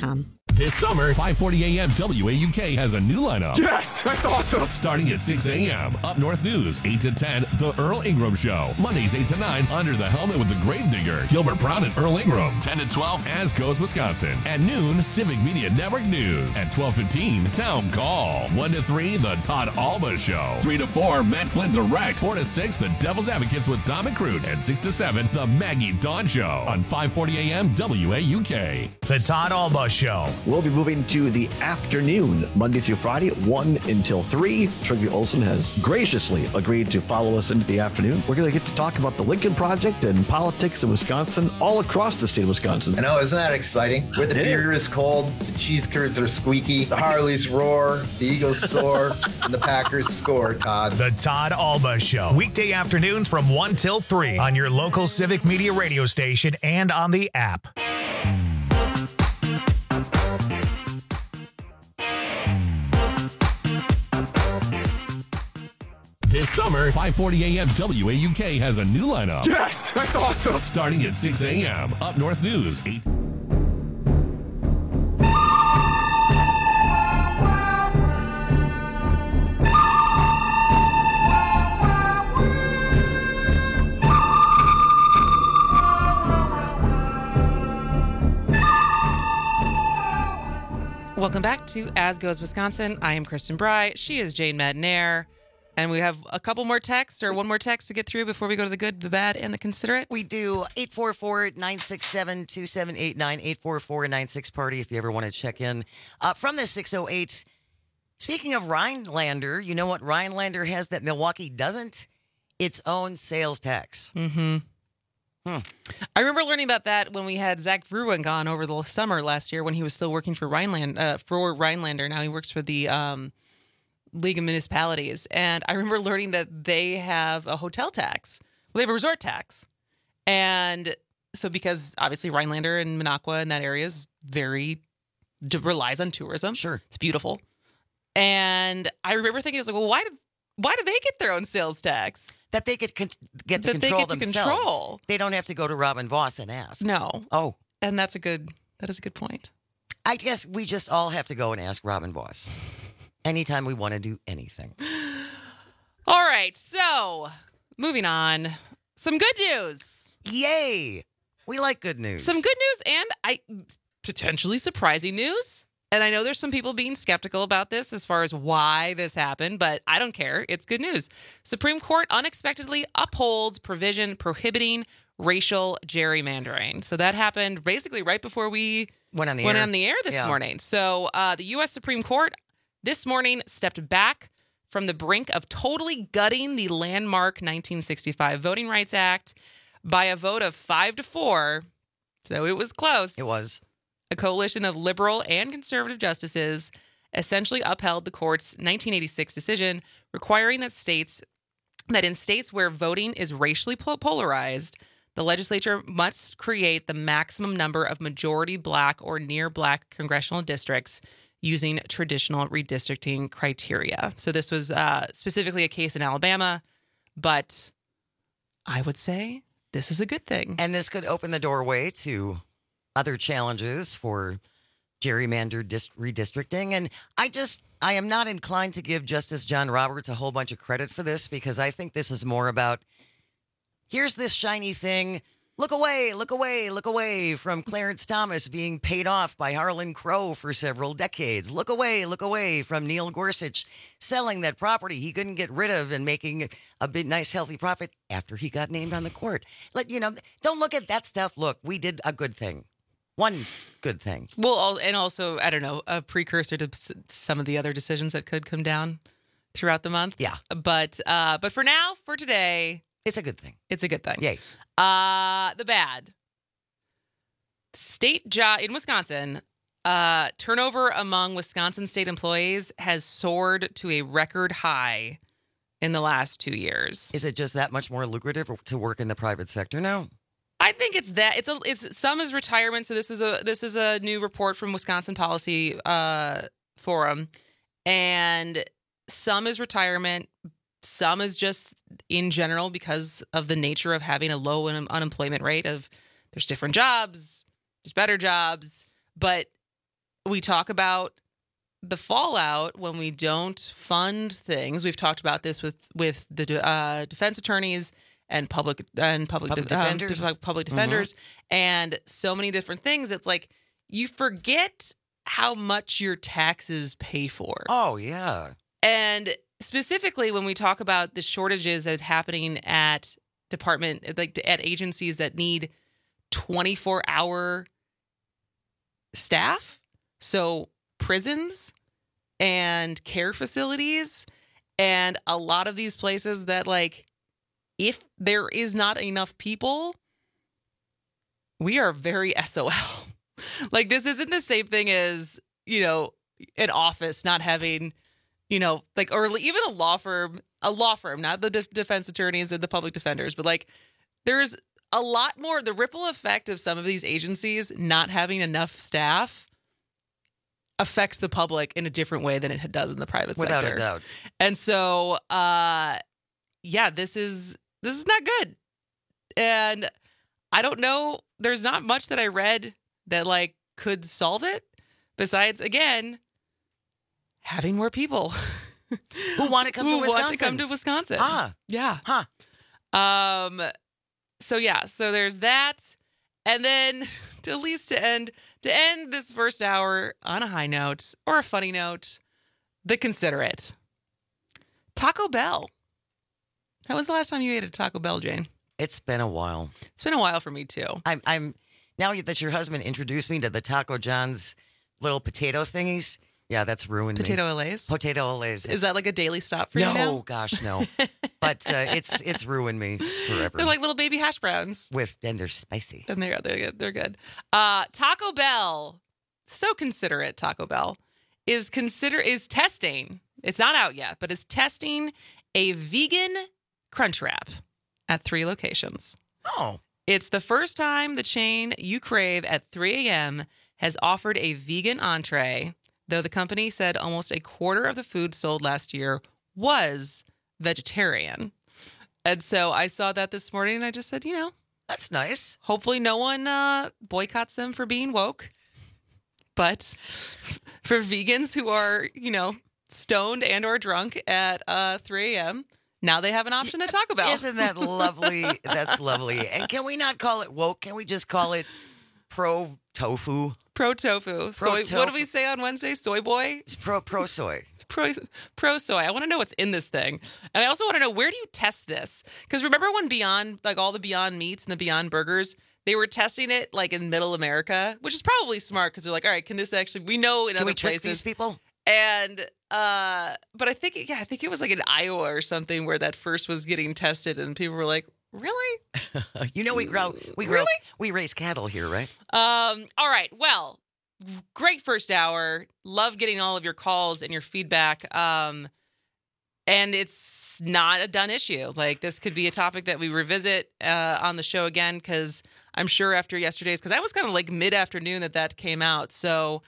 S22: This summer, five forty a.m. W A U K has a new lineup.
S27: Yes, that's awesome.
S22: Starting at six a.m. Up North News, eight to ten, The Earl Ingram Show. Mondays, eight to nine, Under the Helmet with the Gravedigger, Gilbert Brown and Earl Ingram. ten to twelve, As Goes Wisconsin. At noon, Civic Media Network News. At twelve fifteen, Town Call. one to three, The Todd Alba Show. three to four, Matt Flynn Direct. four to six, The Devil's Advocates with Dom and Crute. And six to seven, The Maggie Dawn Show. On five forty a.m. W A U K.
S1: The Todd Alba Show.
S17: We'll be moving to the afternoon, Monday through Friday, one until three. Trygve Olsen has graciously agreed to follow us into the afternoon. We're going to get to talk about the Lincoln Project and politics in Wisconsin, all across the state of Wisconsin.
S18: I know, isn't that exciting? Where the beer is cold, the cheese curds are squeaky, the Harleys roar, the Eagles soar, and the Packers score, Todd.
S1: The Todd Alba Show. Weekday afternoons from one till three on your local Civic Media radio station and on the app.
S22: This summer, five forty a.m. W A U K has a new lineup.
S27: Yes, that's awesome.
S22: Starting at six a.m. Up North News, eight.
S8: Welcome back to As Goes Wisconsin. I am Kristen Bry. She is Jane Madnair. And we have a couple more texts or one more text to get through before we go to the good, the bad, and the considerate.
S9: We do eight four four, nine six seven, two seven eight nine, eight four four, nine six party if you ever want to check in. Uh, from the six oh eight, speaking of Rhinelander, you know what Rhinelander has that Milwaukee doesn't? Its own sales tax.
S8: Mm-hmm.
S9: Hmm.
S8: I remember learning about that when we had Zach Verwink on over the summer last year when he was still working for Rhineland, uh, for Rhinelander. Now he works for the um, League of Municipalities. And I remember learning that they have a hotel tax. Well, they have a resort tax. And so because obviously Rhinelander and Minocqua and that area is very, relies on tourism.
S9: Sure.
S8: It's beautiful. And I remember thinking, I was like, well, why did, why do they get their own sales tax?
S9: That they get, con- get to
S8: That they
S9: control
S8: get to
S9: themselves.
S8: control.
S9: They don't have to go to Robin Voss and ask.
S8: No.
S9: Oh.
S8: And that's a good, that is a good point.
S9: I guess we just all have to go and ask Robin Voss anytime we want to do anything.
S8: All right. So moving on. Some good news.
S9: Yay. We like good news.
S8: Some good news and I potentially surprising news. And I know there's some people being skeptical about this as far as why this happened, but I don't care. It's good news. Supreme Court unexpectedly upholds provision prohibiting racial gerrymandering. So that happened basically right before we
S9: went on the
S8: went
S9: air,
S8: on the air this
S9: yeah.
S8: morning. So uh, the U S Supreme Court this morning stepped back from the brink of totally gutting the landmark nineteen sixty-five Voting Rights Act by a vote of five to four. So it was close.
S9: It was.
S8: A coalition of liberal and conservative justices essentially upheld the court's nineteen eighty-six decision requiring that states that in states where voting is racially polarized, the legislature must create the maximum number of majority black or near black congressional districts using traditional redistricting criteria. So this was uh, specifically a case in Alabama, but I would say this is a good thing.
S9: And this could open the doorway to other challenges for gerrymandered dis- redistricting. And I just, I am not inclined to give Justice John Roberts a whole bunch of credit for this because I think this is more about, here's this shiny thing. Look away, look away, look away from Clarence Thomas being paid off by Harlan Crow for several decades. Look away, look away from Neil Gorsuch selling that property he couldn't get rid of and making a big, nice, healthy profit after he got named on the court. Let you know, don't look at that stuff. Look, we did a good thing. One good thing.
S8: Well, and also, I don't know, a precursor to some of the other decisions that could come down throughout the month.
S9: Yeah.
S8: But uh, but for now, for today,
S9: it's a good thing.
S8: It's a good thing.
S9: Yay.
S8: Uh, the bad. State job in Wisconsin, uh, turnover among Wisconsin state employees has soared to a record high in the last two years.
S9: Is it just that much more lucrative to work in the private sector now?
S8: I think it's that it's a it's some is retirement. So this is a this is a new report from Wisconsin Policy uh, Forum, and some is retirement, some is just in general because of the nature of having a low un- unemployment rate. Of there's different jobs, there's better jobs, but we talk about the fallout when we don't fund things. We've talked about this with with the uh, defense attorneys and public and public,
S9: Public
S8: de- um,
S9: defenders.
S8: de- public defenders, and so many different things. It's like you forget how much your taxes pay for.
S9: Oh yeah,
S8: and specifically when we talk about the shortages that are happening at department, like at agencies that need twenty-four hour staff, so prisons and care facilities, and a lot of these places that, like, if there is not enough people, we are very S O L. Like, this isn't the same thing as, you know, an office not having, you know, like, or even a law firm, a law firm, not the de- defense attorneys and the public defenders, but like, there's a lot more, the ripple effect of some of these agencies not having enough staff affects the public in a different way than it does in the private
S9: without
S8: sector.
S9: a doubt.
S8: And so, uh, yeah, this is this is not good. And I don't know. There's not much that I read that like could solve it. Besides, again, having more people
S9: who want to come
S8: who
S9: to Wisconsin.
S8: want to come to Wisconsin.
S9: Ah,
S8: yeah,
S9: huh.
S8: Um. So yeah. So there's that. And then, at least to end to end this first hour on a high note or a funny note, the considerate Taco Bell. When was the last time you ate at Taco Bell, Jane?
S9: It's been a while.
S8: It's been a while for me too.
S9: I'm I'm now that your husband introduced me to the Taco John's little potato thingies. Yeah, that's ruined
S8: Potato
S9: me.
S8: Olays?
S9: Potato Olays.
S8: Is that like a daily stop for
S9: no,
S8: you now?
S9: No, gosh, no. But uh, it's it's ruined me forever.
S8: They're like little baby hash browns.
S9: With and they're spicy.
S8: And they're they're good. They're good. Uh, Taco Bell, so considerate. Taco Bell is consider is testing. It's not out yet, but is testing a vegan crunch wrap at three locations.
S9: Oh,
S8: it's the first time the chain you crave at three a.m. has offered a vegan entree. Though the company said almost a quarter of the food sold last year was vegetarian. And so I saw that this morning and I just said, you know,
S9: that's nice.
S8: Hopefully no one uh, boycotts them for being woke. But for vegans who are, you know, stoned and or drunk at uh, three a.m., now they have an option at Taco Bell.
S9: Isn't that lovely? That's lovely. And can we not call it woke? Can we just call it pro tofu?
S8: Pro tofu.
S9: Pro
S8: soy.
S9: tofu.
S8: What do we say on Wednesday? Soy boy?
S9: It's pro pro soy.
S8: Pro pro soy. I want to know what's in this thing. And I also want to know, where do you test this? Because remember when Beyond, like all the Beyond Meats and the Beyond Burgers, they were testing it like in Middle America, which is probably smart because they're like, all right, can this actually, we know in
S9: can
S8: other
S9: we trick
S8: places.
S9: these people?
S8: And, uh, but I think, yeah, I think it was like in Iowa or something where that first was getting tested and people were like, really?
S9: You know, we grow, we grow,
S8: Really?
S9: we raise cattle here, right?
S8: Um, all right. Well, great first hour. Love getting all of your calls and your feedback. Um, and it's not a done issue. Like, this could be a topic that we revisit uh, on the show again, because I'm sure after yesterday's, because that was kind of like mid-afternoon that that came out. So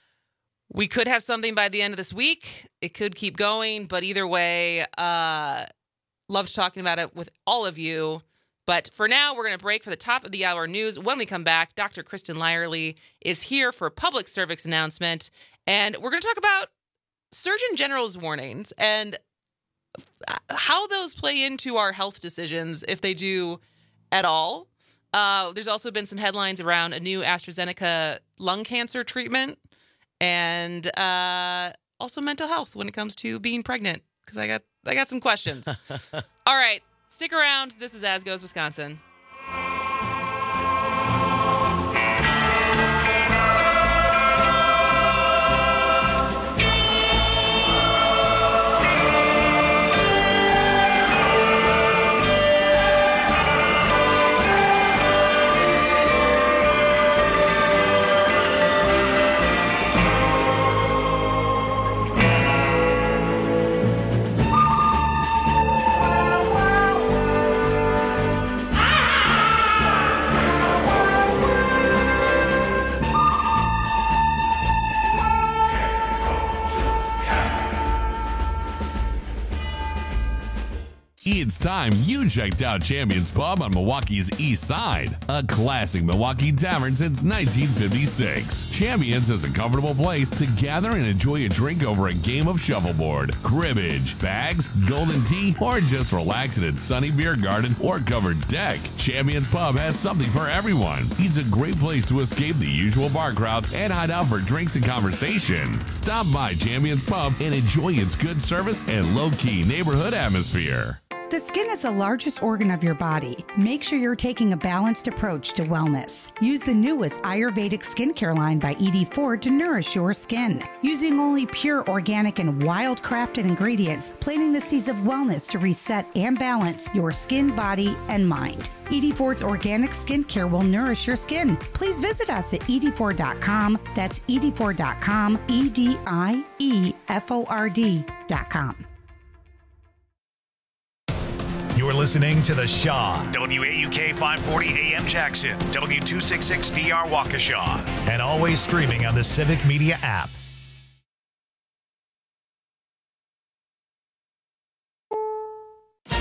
S8: we could have something by the end of this week. It could keep going. But either way, uh, loved talking about it with all of you. But for now, we're going to break for the top of the hour news. When we come back, Doctor Kristen Lyerly is here for a public service announcement. And we're going to talk about Surgeon General's warnings and how those play into our health decisions, if they do at all. Uh, there's also been some headlines around a new AstraZeneca lung cancer treatment and uh, also mental health when it comes to being pregnant, because I got I got some questions. All right. Stick around. This is As Goes Wisconsin.
S22: It's time you checked out Champions Pub on Milwaukee's East Side, a classic Milwaukee tavern since nineteen fifty-six. Champions is a comfortable place to gather and enjoy a drink over a game of shuffleboard, cribbage, bags, golden tea, or just relax in its sunny beer garden or covered deck. Champions Pub has something for everyone. It's a great place to escape the usual bar crowds and hide out for drinks and conversation. Stop by Champions Pub and enjoy its good service and low-key neighborhood atmosphere.
S11: The skin is the largest organ of your body. Make sure you're taking a balanced approach to wellness. Use the newest Ayurvedic skincare line by E D four to nourish your skin. Using only pure, organic, and wild-crafted ingredients, planting the seeds of wellness to reset and balance your skin, body, and mind. E D four's organic skincare will nourish your skin. Please visit us at E D four dot com. That's E D four dot com, E D I E F O R D dot com.
S1: You're listening to The Shaw, W A U K five forty A M Jackson, W two sixty-six D R Waukesha, and always streaming on the Civic Media app.